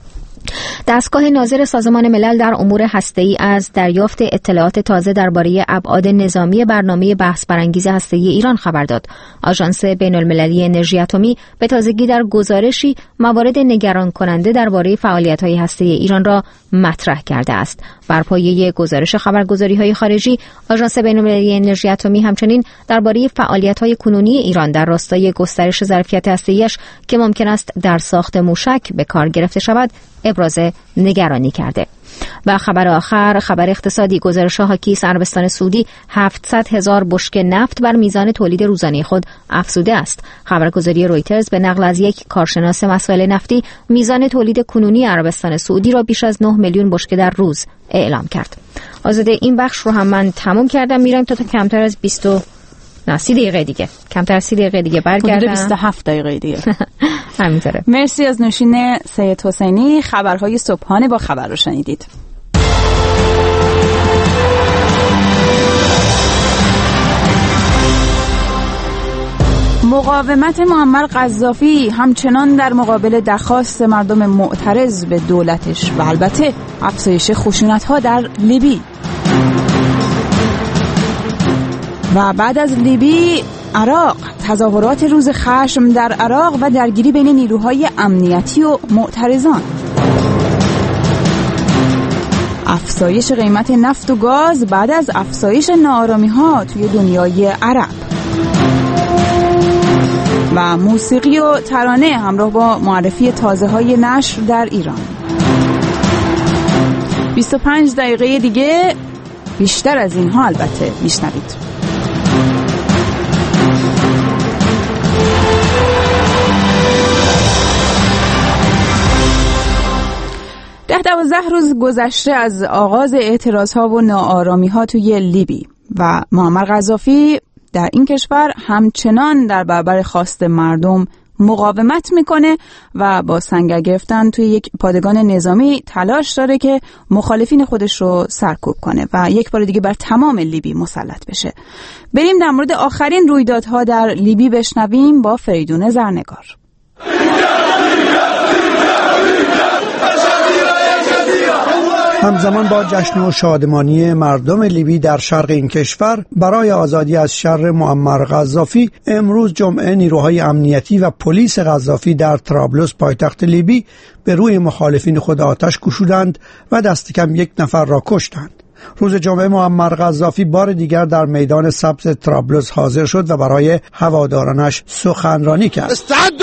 دستگاه ناظر سازمان ملل در امور هسته‌ای از دریافت اطلاعات تازه درباره ابعاد نظامی برنامه بحث برانگیز هسته‌ای ایران خبر داد. آژانس بین‌المللی انرژی اتمی به تازگی در گزارشی موارد نگران کننده درباره فعالیت‌های هسته‌ای ایران را مطرح کرده است. بر پایه گزارش خبرگزاری‌های خارجی، آژانس بین‌المللی انرژی اتمی همچنین درباره فعالیت‌های کنونی ایران در راستای گسترش ظرفیت هسته‌ایش که ممکن است در ساخت موشک به کار گرفته شود ابراز نگرانی کرده. و خبر آخر، خبر اقتصادی: گزارش حاکی از عربستان سعودی هفتصد هزار بشکه نفت بر میزان تولید روزانه خود افزوده است. خبرگزاری رویترز به نقل از یک کارشناس مسائل نفتی میزان تولید کنونی عربستان سعودی را بیش از نه میلیون بشکه در روز اعلام کرد. آزاده این بخش رو هم من تموم کردم، میرم تا تا کمتر از بیست و نه سی دقیقه دیگه کمتر از سی دقیقه دیگه برگردم. بیست و هفت دقیقه دیگه. همینطوره. مرسی از نوشین سید حسینی. خبرهای صبحانه با خبر رو شنیدید. مقاومت معمر قذافی همچنان در مقابل درخواست مردم معترض به دولتش و البته افزایش خشونت‌ها در لیبی. و بعد از لیبی، عراق، تظاهرات روز خشم در عراق و درگیری بین نیروهای امنیتی و معترضان. افزایش قیمت نفت و گاز بعد از افزایش ناآرامی‌ها توی دنیای عرب. و موسیقی و ترانه همراه با معرفی تازه‌های نشر در ایران. بیست و پنج دقیقه دیگه بیشتر از اینها البته میشنوید. ده دوازده روز گذشته از آغاز اعتراضها و ناآرامی‌ها توی لیبی و معمر قذافی در این کشور همچنان در برابر خواست مردم مقاومت میکنه و با سنگر گرفتن توی یک پادگان نظامی تلاش داره که مخالفین خودش رو سرکوب کنه و یک بار دیگه بر تمام لیبی مسلط بشه. بریم در مورد آخرین رویدادها در لیبی بشنویم با فریدون زرنگار. همزمان با جشن و شادمانی مردم لیبی در شرق این کشور برای آزادی از شر معمر قذافی، امروز جمعه نیروهای امنیتی و پلیس قذافی در طرابلس پایتخت لیبی به روی مخالفین خود آتش گشودند و دست کم یک نفر را کشتند. روز جمعه معمر قذافی بار دیگر در میدان سبز طرابلس حاضر شد و برای هوادارانش سخنرانی کرد.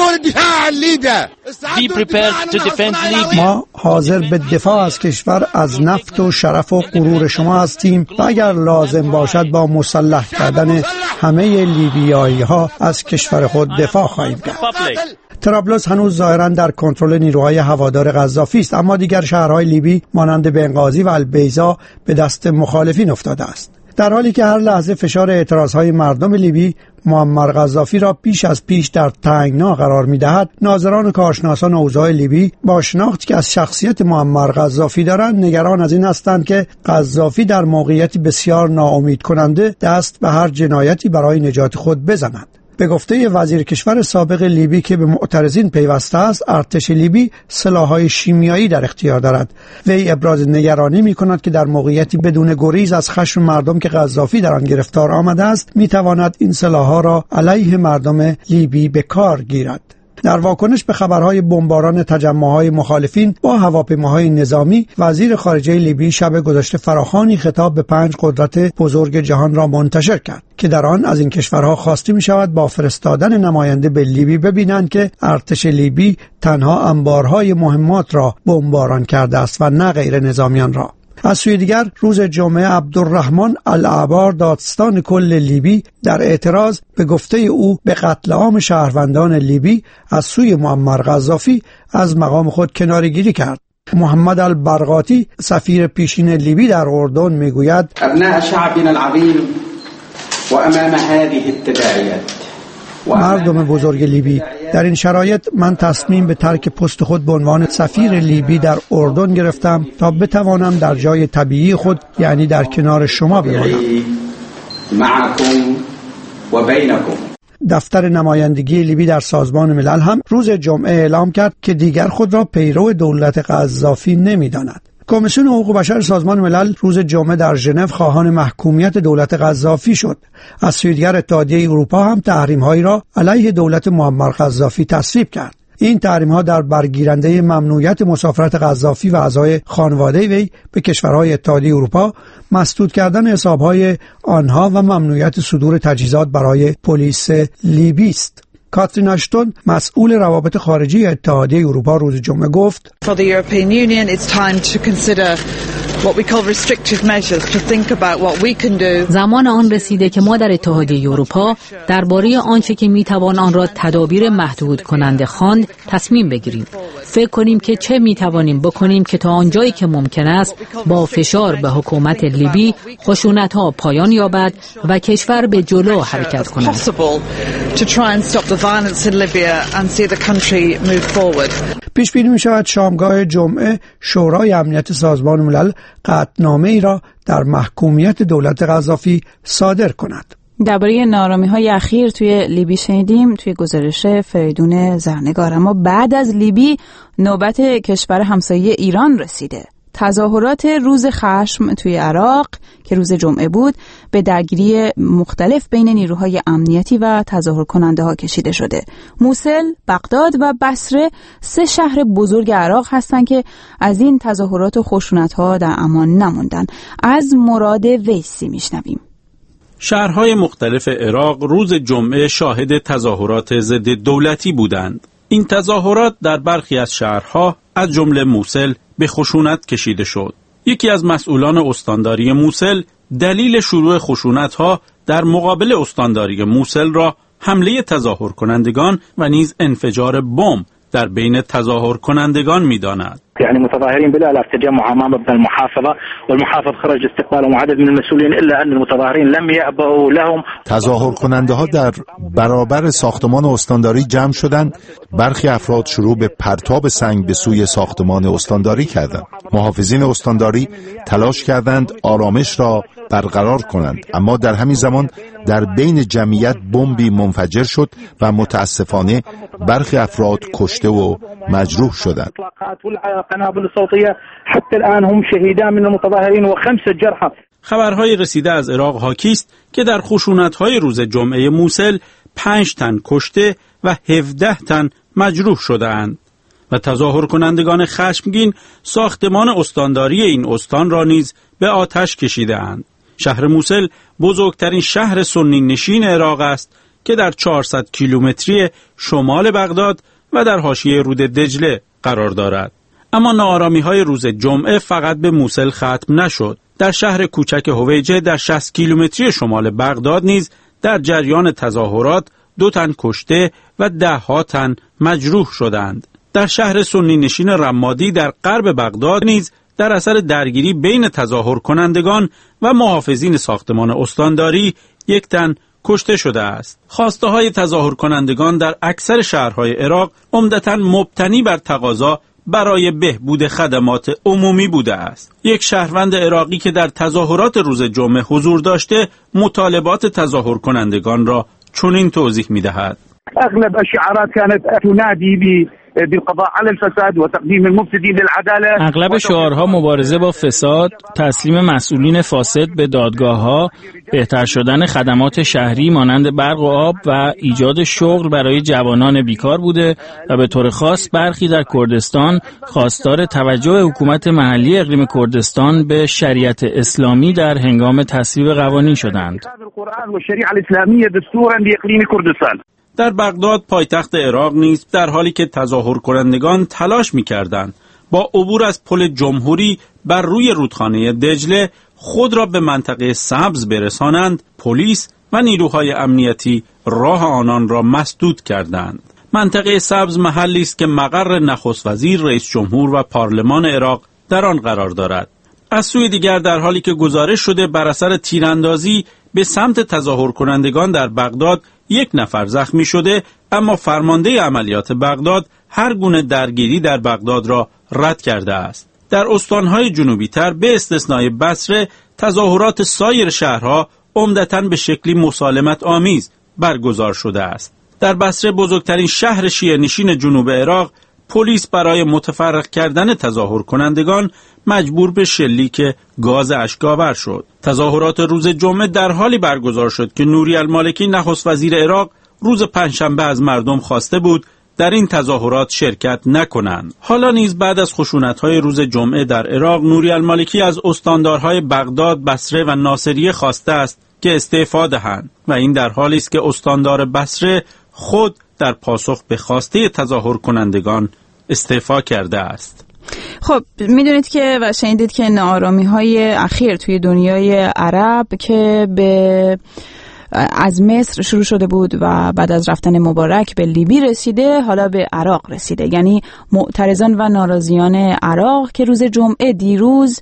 ما حاضر به دفاع از کشور، از نفت و شرف و غرور شما هستیم و اگر لازم باشد با مسلح کردن همه لیبیایی ها از کشور خود دفاع خواهیم کرد. طرابلس هنوز ظاهراً در کنترل نیروهای هوادار قذافی است، اما دیگر شهرهای لیبی مانند بنغازی و البیضا به دست مخالفین افتاده است. در حالی که هر لحظه فشار اعتراضهای مردم لیبی معمر قذافی را پیش از پیش در تنگنا قرار می‌دهد، ناظران و کارشناسان اوضاع لیبی با شناختی که از شخصیت معمر قذافی دارند نگران از این هستند که قذافی در موقعیتی بسیار ناامید کننده دست به هر جنایتی برای نجات خود بزند. به گفته وزیر کشور سابق لیبی که به معترضین پیوسته است، ارتش لیبی سلاح‌های شیمیایی در اختیار دارد. وی ابراز نگرانی می‌کند که در موقعیتی بدون گریز از خشم مردم که قذافی در آن گرفتار آمده است، می‌تواند این سلاح‌ها را علیه مردم لیبی به کار گیرد. در واکنش به خبرهای بمباران تجمع‌های مخالفین با هواپیماهای نظامی، وزیر خارجه لیبی شب گذشته فراخوانی خطاب به پنج قدرت بزرگ جهان را منتشر کرد که در آن از این کشورها خواسته می‌شود با فرستادن نماینده به لیبی ببینند که ارتش لیبی تنها انبارهای مهمات را بمباران کرده است و نه غیر نظامیان را. از سوی دیگر روز جمعه عبدالرحمن العبار دادستان کل لیبی در اعتراض به گفته او به قتل عام شهروندان لیبی از سوی معمر قذافی از مقام خود کناره‌گیری کرد. محمد البرغاتی سفیر پیشین لیبی در اردن میگوید: ابناء شعبنا العظیم و امام هذه التداعیات، مردم بزرگ لیبی، در این شرایط من تصمیم به ترک پست خود به عنوان سفیر لیبی در اردن گرفتم تا بتوانم در جای طبیعی خود، یعنی در کنار شما بمانم. دفتر نمایندگی لیبی در سازمان ملل هم روز جمعه اعلام کرد که دیگر خود را پیرو دولت قذافی نمی‌داند. کمیسیون حقوق بشر سازمان ملل روز جمعه در ژنو خواهان محکومیت دولت قذافی شد. از سوی دیگر اتحادیه اروپا هم تحریم‌هایی را علیه دولت معمر قذافی تصویب کرد. این تحریم‌ها در برگیرنده ممنوعیت مسافرت قذافی و اعضای خانواده وی به کشورهای اتحادیه اروپا، مسدود کردن حساب‌های آنها و ممنوعیت صدور تجهیزات برای پلیس لیبی است. کاترین اشتون مسئول روابط خارجی اتحادیه اروپا روز جمعه گفت: For the European Union it's time to consider what we call restrictive measures, to think about what we can do. زمان آن رسیده که ما در اتحادیه اروپا درباره آنچه که میتوان آن را تدابیر محدود کننده خواند تصمیم بگیریم. فکر کنیم که چه میتوانیم بکنیم که تا آنجایی که ممکن است با فشار به حکومت لیبی خشونت‌ها پایان یابد و کشور به جلو حرکت کند. پیش بینی می شود شامگاه جمعه شورای امنیت سازمان ملل قطعنامه‌ای را در محکومیت دولت قذافی صادر کند. درباره نارامی‌های اخیر توی لیبی شنیدیم توی گزارش فریدون زرنگار. اما بعد از لیبی نوبت کشور همسایه ایران رسیده. تظاهرات روز خشم توی عراق که روز جمعه بود به درگیری مختلف بین نیروهای امنیتی و تظاهر کننده ها کشیده شده. موصل، بغداد و بصره سه شهر بزرگ عراق هستن که از این تظاهرات و خشونت ها در امان نموندن. از مراد ویسی میشنویم. شهرهای مختلف عراق روز جمعه شاهد تظاهرات ضد دولتی بودند. این تظاهرات در برخی از شهرها از جمله موصل به خشونت کشیده شد. یکی از مسئولان استانداری موصل دلیل شروع خشونت‌ها در مقابل استانداری موصل را حمله تظاهر کنندگان و نیز انفجار بمب در بین تظاهر کنندگان می‌داند. يعني متظاهرين بالالاف تجمعوا امام مبنى المحافظه، والمحافظ خرج استقبالهم وعدد من المسؤولين، الا ان المتظاهرين لم يأبوا لهم. تظاهر کننده ها در برابر ساختمان استانداری جمع شدند. برخی افراد شروع به پرتاب سنگ به سوی ساختمان استانداری کردند. محافظین استانداری تلاش کردند آرامش را برقرار کنند، اما در همین زمان در بین جمعیت بمبی منفجر شد و متاسفانه برخی افراد کشته و مجروح شدند. قنابل صوتیه حتی الان هم شهیدان من المتظاهرین و خمسه جرحى. خبرهای رسیده از عراق حاکی است که در خشونت‌های روز جمعه موصل پنج تن کشته و هفده تن مجروح شده‌اند و تظاهر کنندگان خشمگین ساختمان استانداری این استان را نیز به آتش کشیده‌اند. شهر موصل بزرگترین شهر سنی نشین عراق است که در چهارصد کیلومتری شمال بغداد و در حاشیه رود دجله قرار دارد. اما ناآرامی‌های روز جمعه فقط به موصل ختم نشد. در شهر کوچک هویجه در شصت کیلومتری شمال بغداد نیز در جریان تظاهرات دو تن کشته و ده ها تن مجروح شدند. در شهر سنی نشین رمادی در غرب بغداد نیز در اثر درگیری بین تظاهر کنندگان و محافظین ساختمان استانداری یک تن کشته شده است. خواسته های تظاهر کنندگان در اکثر شهرهای عراق عمدتاً مبتنی بر تقاضا برای بهبود خدمات عمومی بوده است. یک شهروند عراقی که در تظاهرات روز جمعه حضور داشته مطالبات تظاهر کنندگان را چنین توضیح می‌دهد. اغلب الشعارات كانت تنادي ب بالقضاء على الفساد وتقديم المفسدين للعداله. اغلب شعارها مبارزه با فساد، تسلیم مسئولین فاسد به دادگاه‌ها، بهتر شدن خدمات شهری مانند برق و آب و ایجاد شغل برای جوانان بیکار بوده و به طور خاص برخی در کردستان خواستار توجه حکومت محلی اقلیم کردستان به شریعت اسلامی در هنگام تصویب قوانین شدند. القرآن و شریعه الاسلامیه دستورا لاقلیم کردستان. در بغداد پایتخت عراق نیز در حالی که تظاهر کنندگان تلاش می‌کردند با عبور از پل جمهوری بر روی رودخانه دجله خود را به منطقه سبز برسانند، پلیس و نیروهای امنیتی راه آنان را مسدود کردند. منطقه سبز محلی است که مقر نخست وزیر، رئیس جمهور و پارلمان عراق در آن قرار دارد. از سوی دیگر در حالی که گزارش شده بر اثر تیراندازی به سمت تظاهر کنندگان در بغداد یک نفر زخمی شده، اما فرمانده عملیات بغداد هر گونه درگیری در بغداد را رد کرده است. در استانهای جنوبی تر به استثنای بصره تظاهرات سایر شهرها عمدتاً به شکلی مسالمت آمیز برگزار شده است. در بصره، بزرگترین شهر شیعه نشین جنوب عراق، پلیس برای متفرق کردن تظاهر کنندگان مجبور به شلیک گاز اشک‌آور شد. تظاهرات روز جمعه در حالی برگزار شد که نوری المالکی نخست وزیر عراق روز پنجشنبه از مردم خواسته بود در این تظاهرات شرکت نکنند. حالا نیز بعد از خشونت‌های روز جمعه در عراق، نوری المالکی از استاندارهای بغداد، بصره و ناصریه خواسته است که استعفا دهند و این در حالی است که استاندار بصره خود در پاسخ به خواسته تظاهر کنندگان استعفا کرده است. خب میدونید که و شنیدید که ناآرامی‌های اخیر توی دنیای عرب که به از مصر شروع شده بود و بعد از رفتن مبارک به لیبی رسیده، حالا به عراق رسیده. یعنی معترضان و ناراضیان عراق که روز جمعه دیروز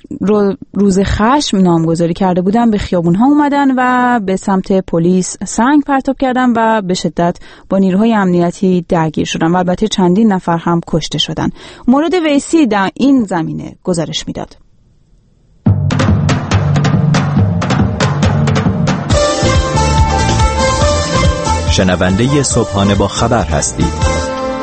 روز خشم نامگذاری کرده بودن به خیابون‌ها اومدن و به سمت پلیس سنگ پرتاب کردن و به شدت با نیروهای امنیتی درگیر شدن و البته چندین نفر هم کشته شدن. مورد ویسی در این زمینه گزارش میداد. شنونده صبحانه با خبر هستید.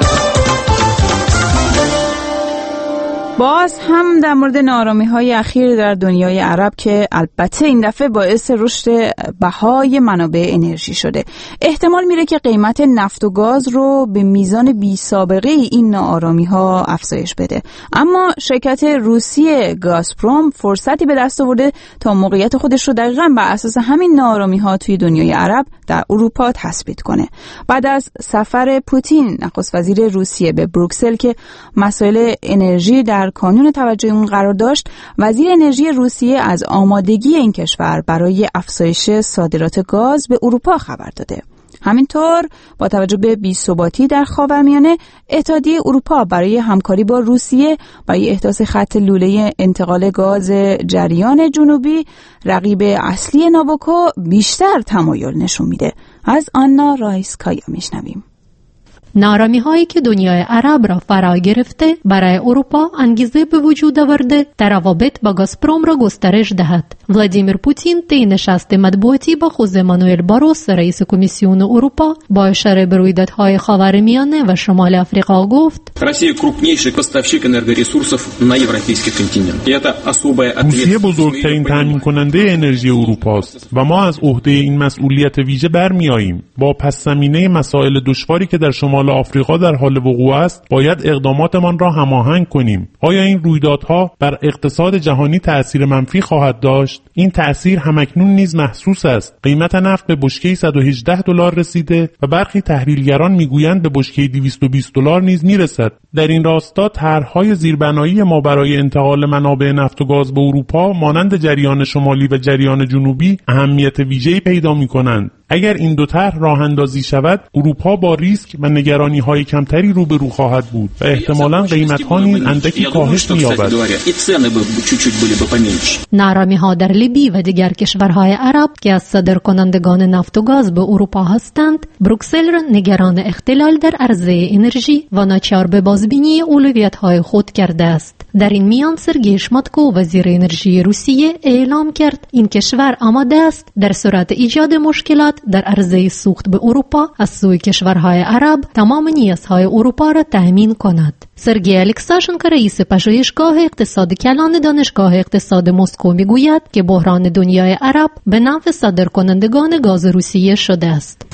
باز هم در مورد ناآرامی‌های اخیر در دنیای عرب که البته این دفعه باعث رشد بهای منابع انرژی شده. احتمال میره که قیمت نفت و گاز رو به میزان بی سابقه این ناآرامی‌ها افزایش بده. اما شرکت روسی گازپروم فرصتی به دست آورده تا موقعیت خودش رو دقیقاً بر اساس همین ناآرامی‌ها توی دنیای عرب در اروپا تثبیت کنه. بعد از سفر پوتین نخست وزیر روسیه به بروکسل که مسائل انرژی در کانون توجه اون قرار داشت، وزیر انرژی روسیه از آمادگی این کشور برای افزایش صادرات گاز به اروپا خبر داده. همینطور با توجه به بی‌ثباتی در خاورمیانه، اتحادیه اروپا برای همکاری با روسیه برای احداث خط لوله انتقال گاز جریان جنوبی، رقیب اصلی نابوکو، بیشتر تمایل نشون میده. از آنا رایسکایا میشنویم. نارامی هایی که دنیای عرب را فرا گرفته برای اروپا انگیزه به وجود آورده در روابط با گازپروم را گسترش دهد. ولادیمیر پوتین طی نشست مطبوعاتی با خوزه مانوئل باروس رئیس کمیسیون اروپا با اشاره به رویدادهای خاورمیانه و شمال افریقا گفت: روسیه بزرگترین تامین کننده انرژی اروپا است و ما از عهده این مسئولیت ویژه برمیآییم. با پس زمینه مسائل دشواری که در شمال آفریقا در حال وقوع است، باید اقداماتمان را هماهنگ کنیم. آیا این رویدادها بر اقتصاد جهانی تأثیر منفی خواهد داشت؟ این تأثیر همکنون نیز محسوس است. قیمت نفت به بشکه صد و هجده دلار رسیده و برخی تحلیلگران میگویند به بشکه دویست و بیست دلار نیز میرسد. در این راستا طرح‌های زیربنایی ما برای انتقال منابع نفت و گاز به اروپا مانند جریان شمالی و جریان جنوبی اهمیت ویژه‌ای پیدا می‌کنند. اگر این دو طرح راه اندازی شود، اروپا با ریسک و نگرانی‌های کمتری روبرو خواهد بود و احتمالاً قیمت‌ها نیز اندکی کاهش می‌یابد. نارامی‌ها در لیبی و دیگر کشورهای عرب که از صادرکنندگان نفت و گاز به اروپا هستند، بروکسل را نگران اختلال در عرضه انرژی و ناچار به بازبینی اولویت‌های خود کرده است. در این میان سرگئی شماتکو وزیر انرژی روسیه اعلام کرد این کشور آماده است در صورت ایجاد مشکلات در عرضه سوخت به اروپا از سوی کشورهای عرب تمام نیازهای اروپا را تأمین کند. سرگئی الکساشنکو رئیس پژوهشگاه اقتصاد کلان دانشگاه اقتصاد مسکو میگوید که بحران دنیای عرب به نفع صادرکنندگان گاز روسیه شده است.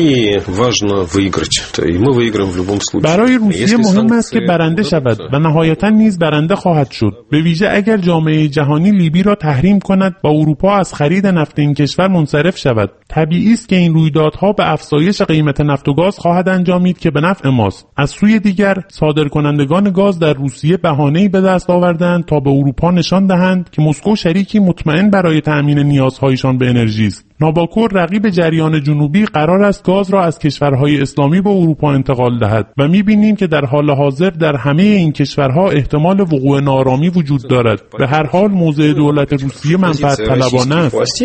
برای روسیه مهم است که برنده شود و نهایتاً نیز برنده خواهد شد، به ویژه اگر جامعه جهانی لیبی را تحریم کند و اروپا از خرید نفت این کشور منصرف شود. طبیعی است که این رویدادها به افزایش قیمت نفت و گاز خواهد انجامید که به نفع ماست. از سوی دیگر صادرکنندگان گاز در روسیه بهانه‌ای به دست آوردند تا به اروپا نشان دهند که مسکو شریکی مطمئن برای تأمین نیازهایشان به انرژی است. نابوکو رقیب جریان جنوبی قرار است گاز را از کشورهای اسلامی به اروپا انتقال دهد و می‌بینیم که در حال حاضر در همه این کشورها احتمال وقوع نارامی وجود دارد. به هر حال موضع دولت روسیه منفعت طلبانه است.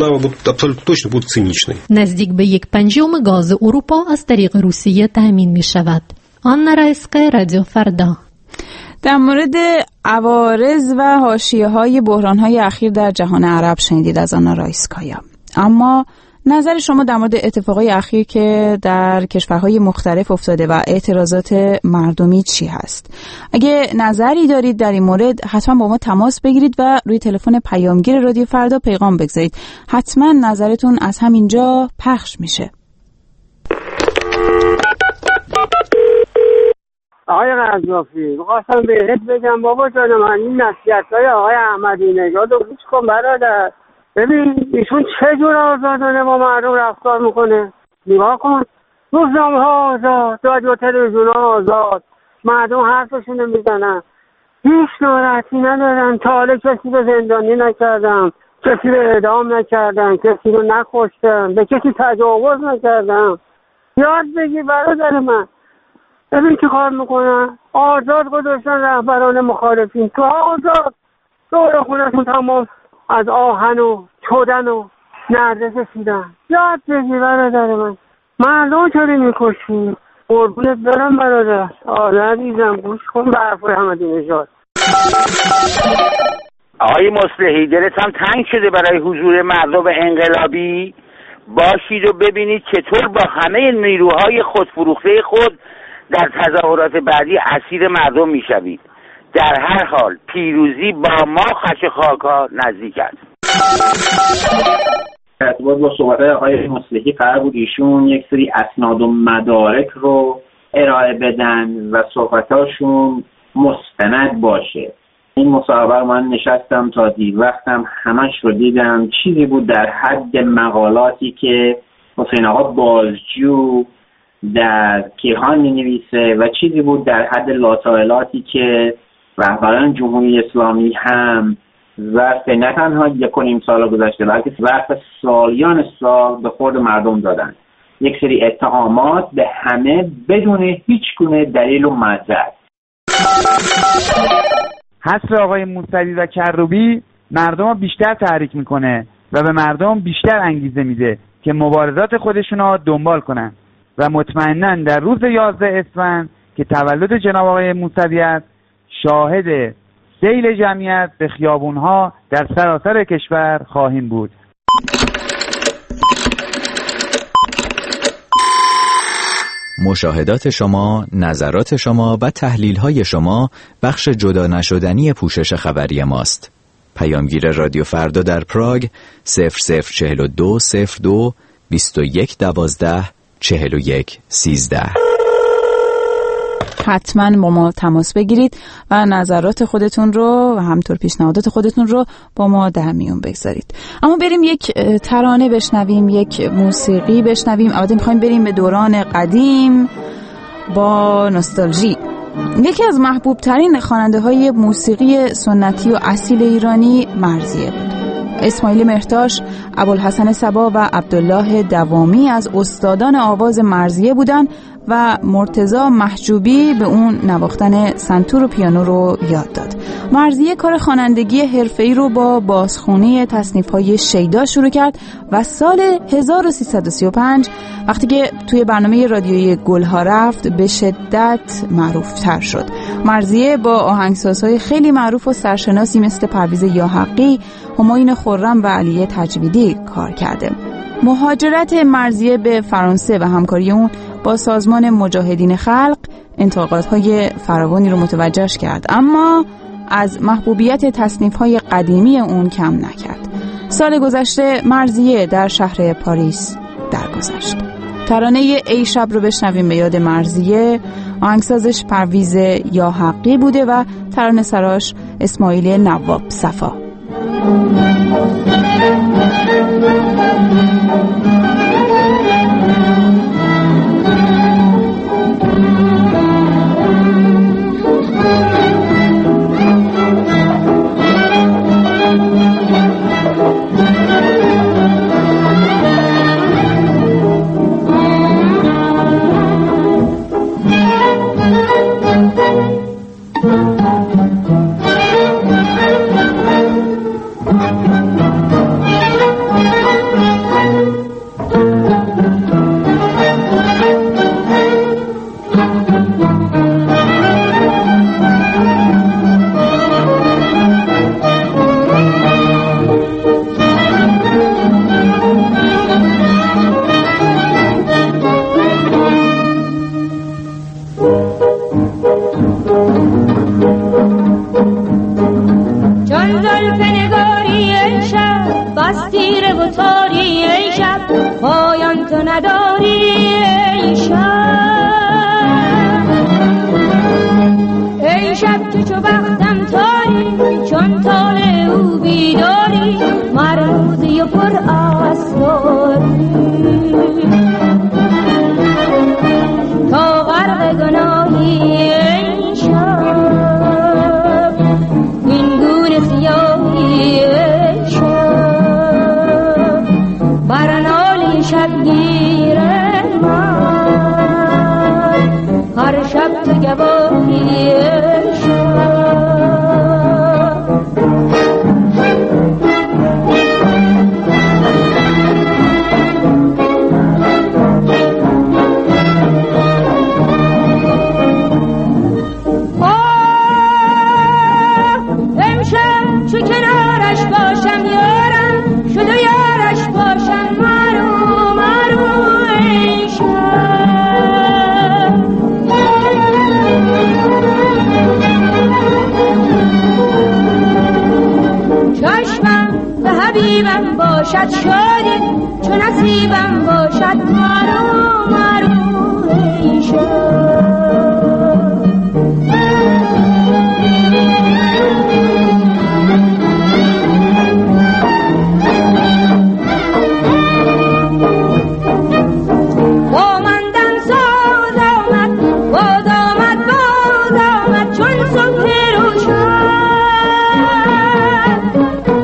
نزدیک به یک پنجم گاز اروپا از طریق روسیه تأمین می‌شود. آنا رایسکایا، رادیو فردا. در مورد عوارض و حاشیه‌های بحران‌های اخیر در جهان عرب شنیدید از آنا رایسکایا. اما نظر شما در مورد اتفاقای اخیر که در کشورهای مختلف افتاده و اعتراضات مردمی چی هست؟ اگه نظری دارید در این مورد حتما با ما تماس بگیرید و روی تلفن پیامگیر رادیو فردا پیغام بگذارید. حتما نظرتون از همینجا پخش میشه. آقای قذافی، می‌خواستم بهت بگم بابا جان من این نصیحت‌های آقای احمدی نژاد رو گوش کن برادر. ببین ایشون چه جور آزادانه با مردم رفتار میکنه. نگاه کن، روزنامه‌ها آزاد، رادیو تلویزیون‌ها آزاد، مردم حرفشون رو میزنن، هیچ ناراحتی ندارن. تا حالا کسی رو زندانی نکردم، کسی رو اعدام نکردم، کسی رو نکشتم، به کسی تجاوز نکردم. یاد بگیر برادر من. ببین چی کار میکنن. آزاد گذاشتن رهبران مخالفین تو آزاد دور خونشون تمام از آهن و چودن و نرده کشیدن. یاد بگیر برادر من. مردم چرا میکشی؟ قربونت برم برادر. آره عزیزم گوش کن به حرفای احمدی نژاد. آقای مصلحی دلت هم تنگ شده برای حضور مردم انقلابی؟ باشید و ببینید چطور با همه نیروهای خودفروخته خود در تظاهرات بعدی اسیر مردم میشوید. در هر حال پیروزی با ما خش خاکا نزدیک است. ارتباط با صحبت‌های آقای مصلحی قرار بود ایشون یک سری اسناد و مدارک رو ارائه بدن و صحبتاشون مستند باشه. این مصاحبه رو من نشستم تا دیر وقتم همش رو دیدم، چیزی بود در حد مقالاتی که حسین آقا بازجو در کیهان می نویسه و چیزی بود در حد لاتائلاتی که رهبران جمهوری اسلامی هم ظرف نه تنها یک و نیم سال گذشته بلکه ظرف سالیان سال به خورد مردم دادن. یک سری اتهامات به همه بدون هیچ گونه دلیل و مدرک. حصر آقای موسوی و کروبی مردم بیشتر تحریک میکنه و به مردم بیشتر انگیزه میده که مبارزات خودشون رو دنبال کنن و مطمئناً در روز یازده اسفند که تولد جناب آقای موسوی است شاهد سیل جمعیت به خیابونها در سراسر کشور خواهیم بود. مشاهدات شما، نظرات شما و تحلیل‌های شما بخش جدا نشدنی پوشش خبری ماست. پیامگیر رادیو فردا در پراگ صفر صفر چهل و دو صفر دو بیست و یک دوازده چهل و یک سیزده. حتما با ما تماس بگیرید و نظرات خودتون رو و همطور پیشنهادات خودتون رو با ما در میون بگذارید. اما بریم یک ترانه بشنویم، یک موسیقی بشنویم. البته می‌خوایم بریم به دوران قدیم با نوستالژی. یکی از محبوب ترین خواننده های موسیقی سنتی و اصیل ایرانی مرضیه بود. اسماعیل مهرتاش، ابوالحسن صبا و عبدالله دوامی از استادان آواز مرضیه بودن و مرتضی محجوبی به اون نواختن سنتور و پیانو رو یاد داد. مرضیه کار خوانندگی حرفه‌ای رو با بازخوانی تصنیف‌های شیدا شروع کرد و سال هزار و سیصد و سی و پنج وقتی که توی برنامه رادیویی گلها رفت به شدت معروف‌تر شد. مرضیه با آهنگسازهای خیلی معروف و سرشناسی مثل پرویز یاحقی، همایون خرم و علی تجویدی کار کرده. مهاجرت مرضیه به فرانسه و همکاری اون با سازمان مجاهدین خلق انتقادهای فراوانی رو متوجهش کرد، اما از محبوبیت تصنیف‌های قدیمی اون کم نکرد. سال گذشته مرضیه در شهر پاریس درگذشت. ترانه ای شب رو بشنویم به یاد مرضیه. آهنگسازش پرویز یاحقی بوده و ترانه سراش اسماعیل نواب صفا.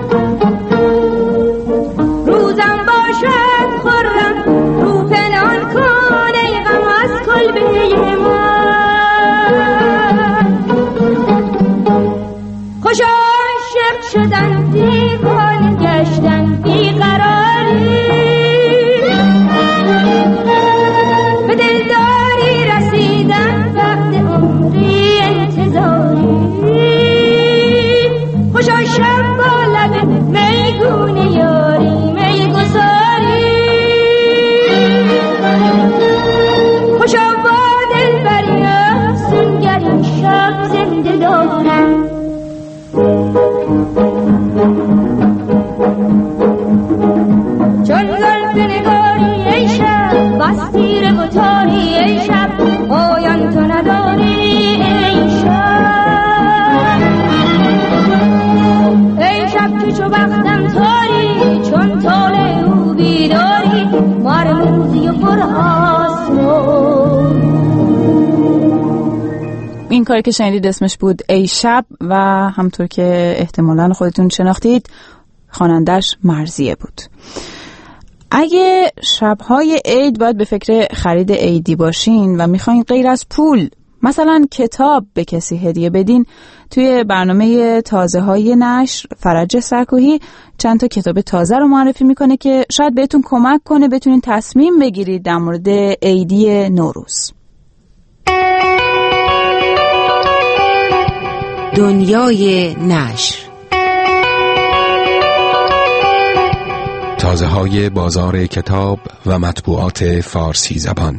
روزم باشد خورم رو پنان مسیر بطاری ای شب پایان تو نداری ای شب ای شب که چو بختم تاری چون طالع او بیداری مرموزی و پر آسمان. این کاری که شنیدید اسمش بود ای شب و همطور که احتمالاً خودتون شناختید خوانندش مرضیه بود. اگه شبهای عید باید به فکر خرید عیدی باشین و میخواین غیر از پول مثلا کتاب به کسی هدیه بدین، توی برنامه تازه های نشر فرج سرکوهی چند تا کتاب تازه رو معرفی میکنه که شاید بهتون کمک کنه بتونین تصمیم بگیرید در مورد عیدی نوروز. دنیای نشر، تازه های بازار کتاب و مطبوعات فارسی زبان.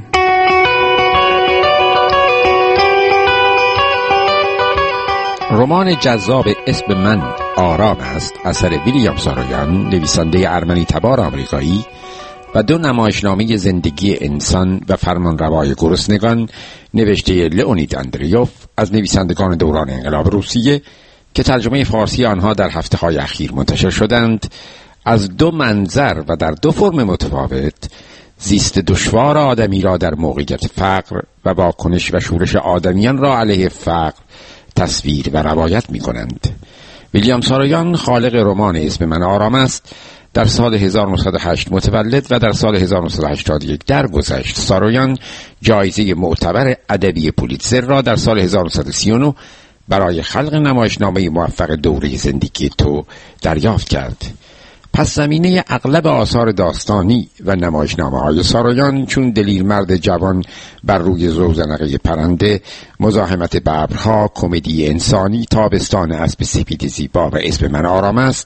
رمان جذاب اسم من آرام است اثر ویلیام سارویان، نویسنده ارمنی تبار آمریکایی، و دو نمایشنامه زندگی انسان و فرمانروای گرسنگان نوشته لئونید اندریوف از نویسندگان دوران انقلاب روسیه که ترجمه فارسی آنها در هفته‌های اخیر منتشر شدند، از دو منظر و در دو فرم متفاوت زیست دشوار آدمی را در موقعیت فقر و واکنش و شورش آدمیان را علیه فقر تصویر و روایت می کنند. ویلیام سارویان خالق رمان اسم من آرام است در سال هزار و نهصد و هشت متولد و در سال هزار و نهصد و هشتاد و یک درگذشت. سارویان جایزه معتبر ادبی پولیتزر را در سال هزار و نهصد و سی و نه برای خلق نمایشنامه موفق دوره زندگی تو دریافت کرد. پس زمینه اغلب آثار داستانی و نمایشنامه های سارویان چون دلیر مرد جوان بر روی زوزنقه پرنده، مزاحمت ببرها، کمدی انسانی، تابستان اسب سپید زیبا و اسم من آرام است،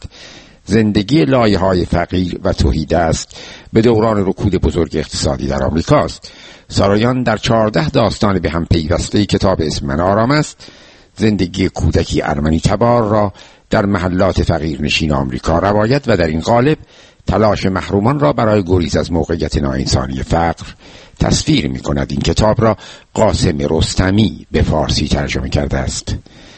زندگی لایه های فقیر و توحیده است به دوران رکود بزرگ اقتصادی در آمریکاست. سارویان در چهارده داستان به هم پیوسته کتاب اسم من آرام است زندگی کودکی ارمنی تبار را در محلات فقیرنشین آمریکا روایت و در این قالب تلاش محرومان را برای گریز از موقعیت ناانسانی فقر تصویر می کند. این کتاب را قاسم رستمی به فارسی ترجمه کرده است.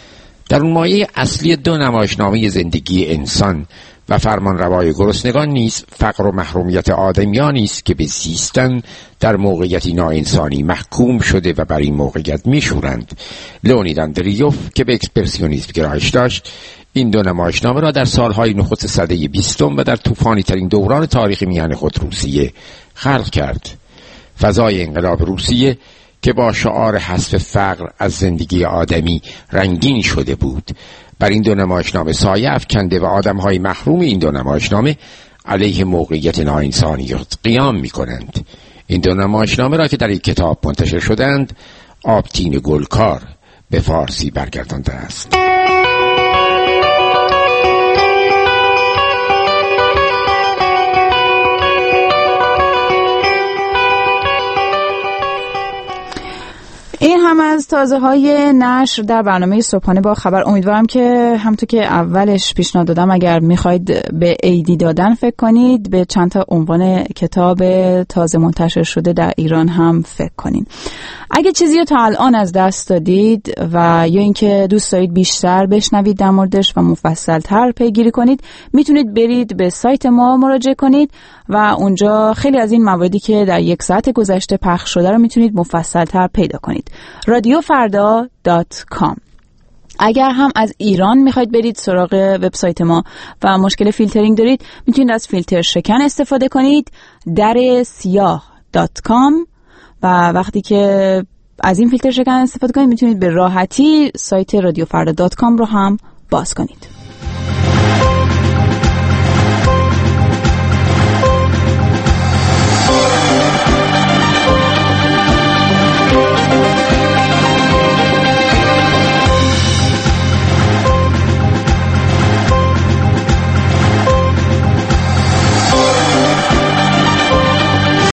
در اون مایه اصلی دو نمایشنامه زندگی انسان و فرمانروای گرسنگان نیز فقر و محرومیت آدمیانی است که به زیستن در موقعیتی ناانسانی محکوم شده و بر این موقعیت میشورند. لئونید اندریوف که به اکسپرسیونیسم گرایش داشت این دو نمایشنامه را در سالهای نخست سده بیستم و در طوفانی ترین دوران تاریخ میهن خود روسیه خلق کرد. فضای انقلاب روسیه که با شعار حذف فقر از زندگی آدمی رنگین شده بود بر این دو نمایشنامه سایه افکنده و آدم‌های محروم این دو نمایشنامه علیه موقعیت ناانسانیت قیام می‌کنند. این دو نمایشنامه را که در یک کتاب منتشر شدند آبتین گلکار به فارسی برگردانده است. این هم از تازه های نشر در برنامه صبحانه با خبر. امیدوارم که همونطور که اولش پیشنهاد دادم اگر میخواید به عیدی دادن فکر کنید به چند تا عنوان کتاب تازه منتشر شده در ایران هم فکر کنید. اگه چیزی رو تا الان از دست دادید و یا اینکه دوست دارید بیشتر بشنوید در موردش و مفصل‌تر پیگیری کنید میتونید برید به سایت ما مراجعه کنید و اونجا خیلی از این مواردی که در یک ساعت گذشته پخش شده رو میتونید مفصل‌تر پیدا کنید. رادیو فردا دات کام. اگر هم از ایران میخواید برید سراغ وبسایت ما و مشکل فیلترینگ دارید میتونید از فیلتر شکن استفاده کنید در سیاه دات کام و وقتی که از این فیلتر شکن استفاده کنید میتونید به راحتی سایت رادیو فردا دات کام رو هم باز کنید.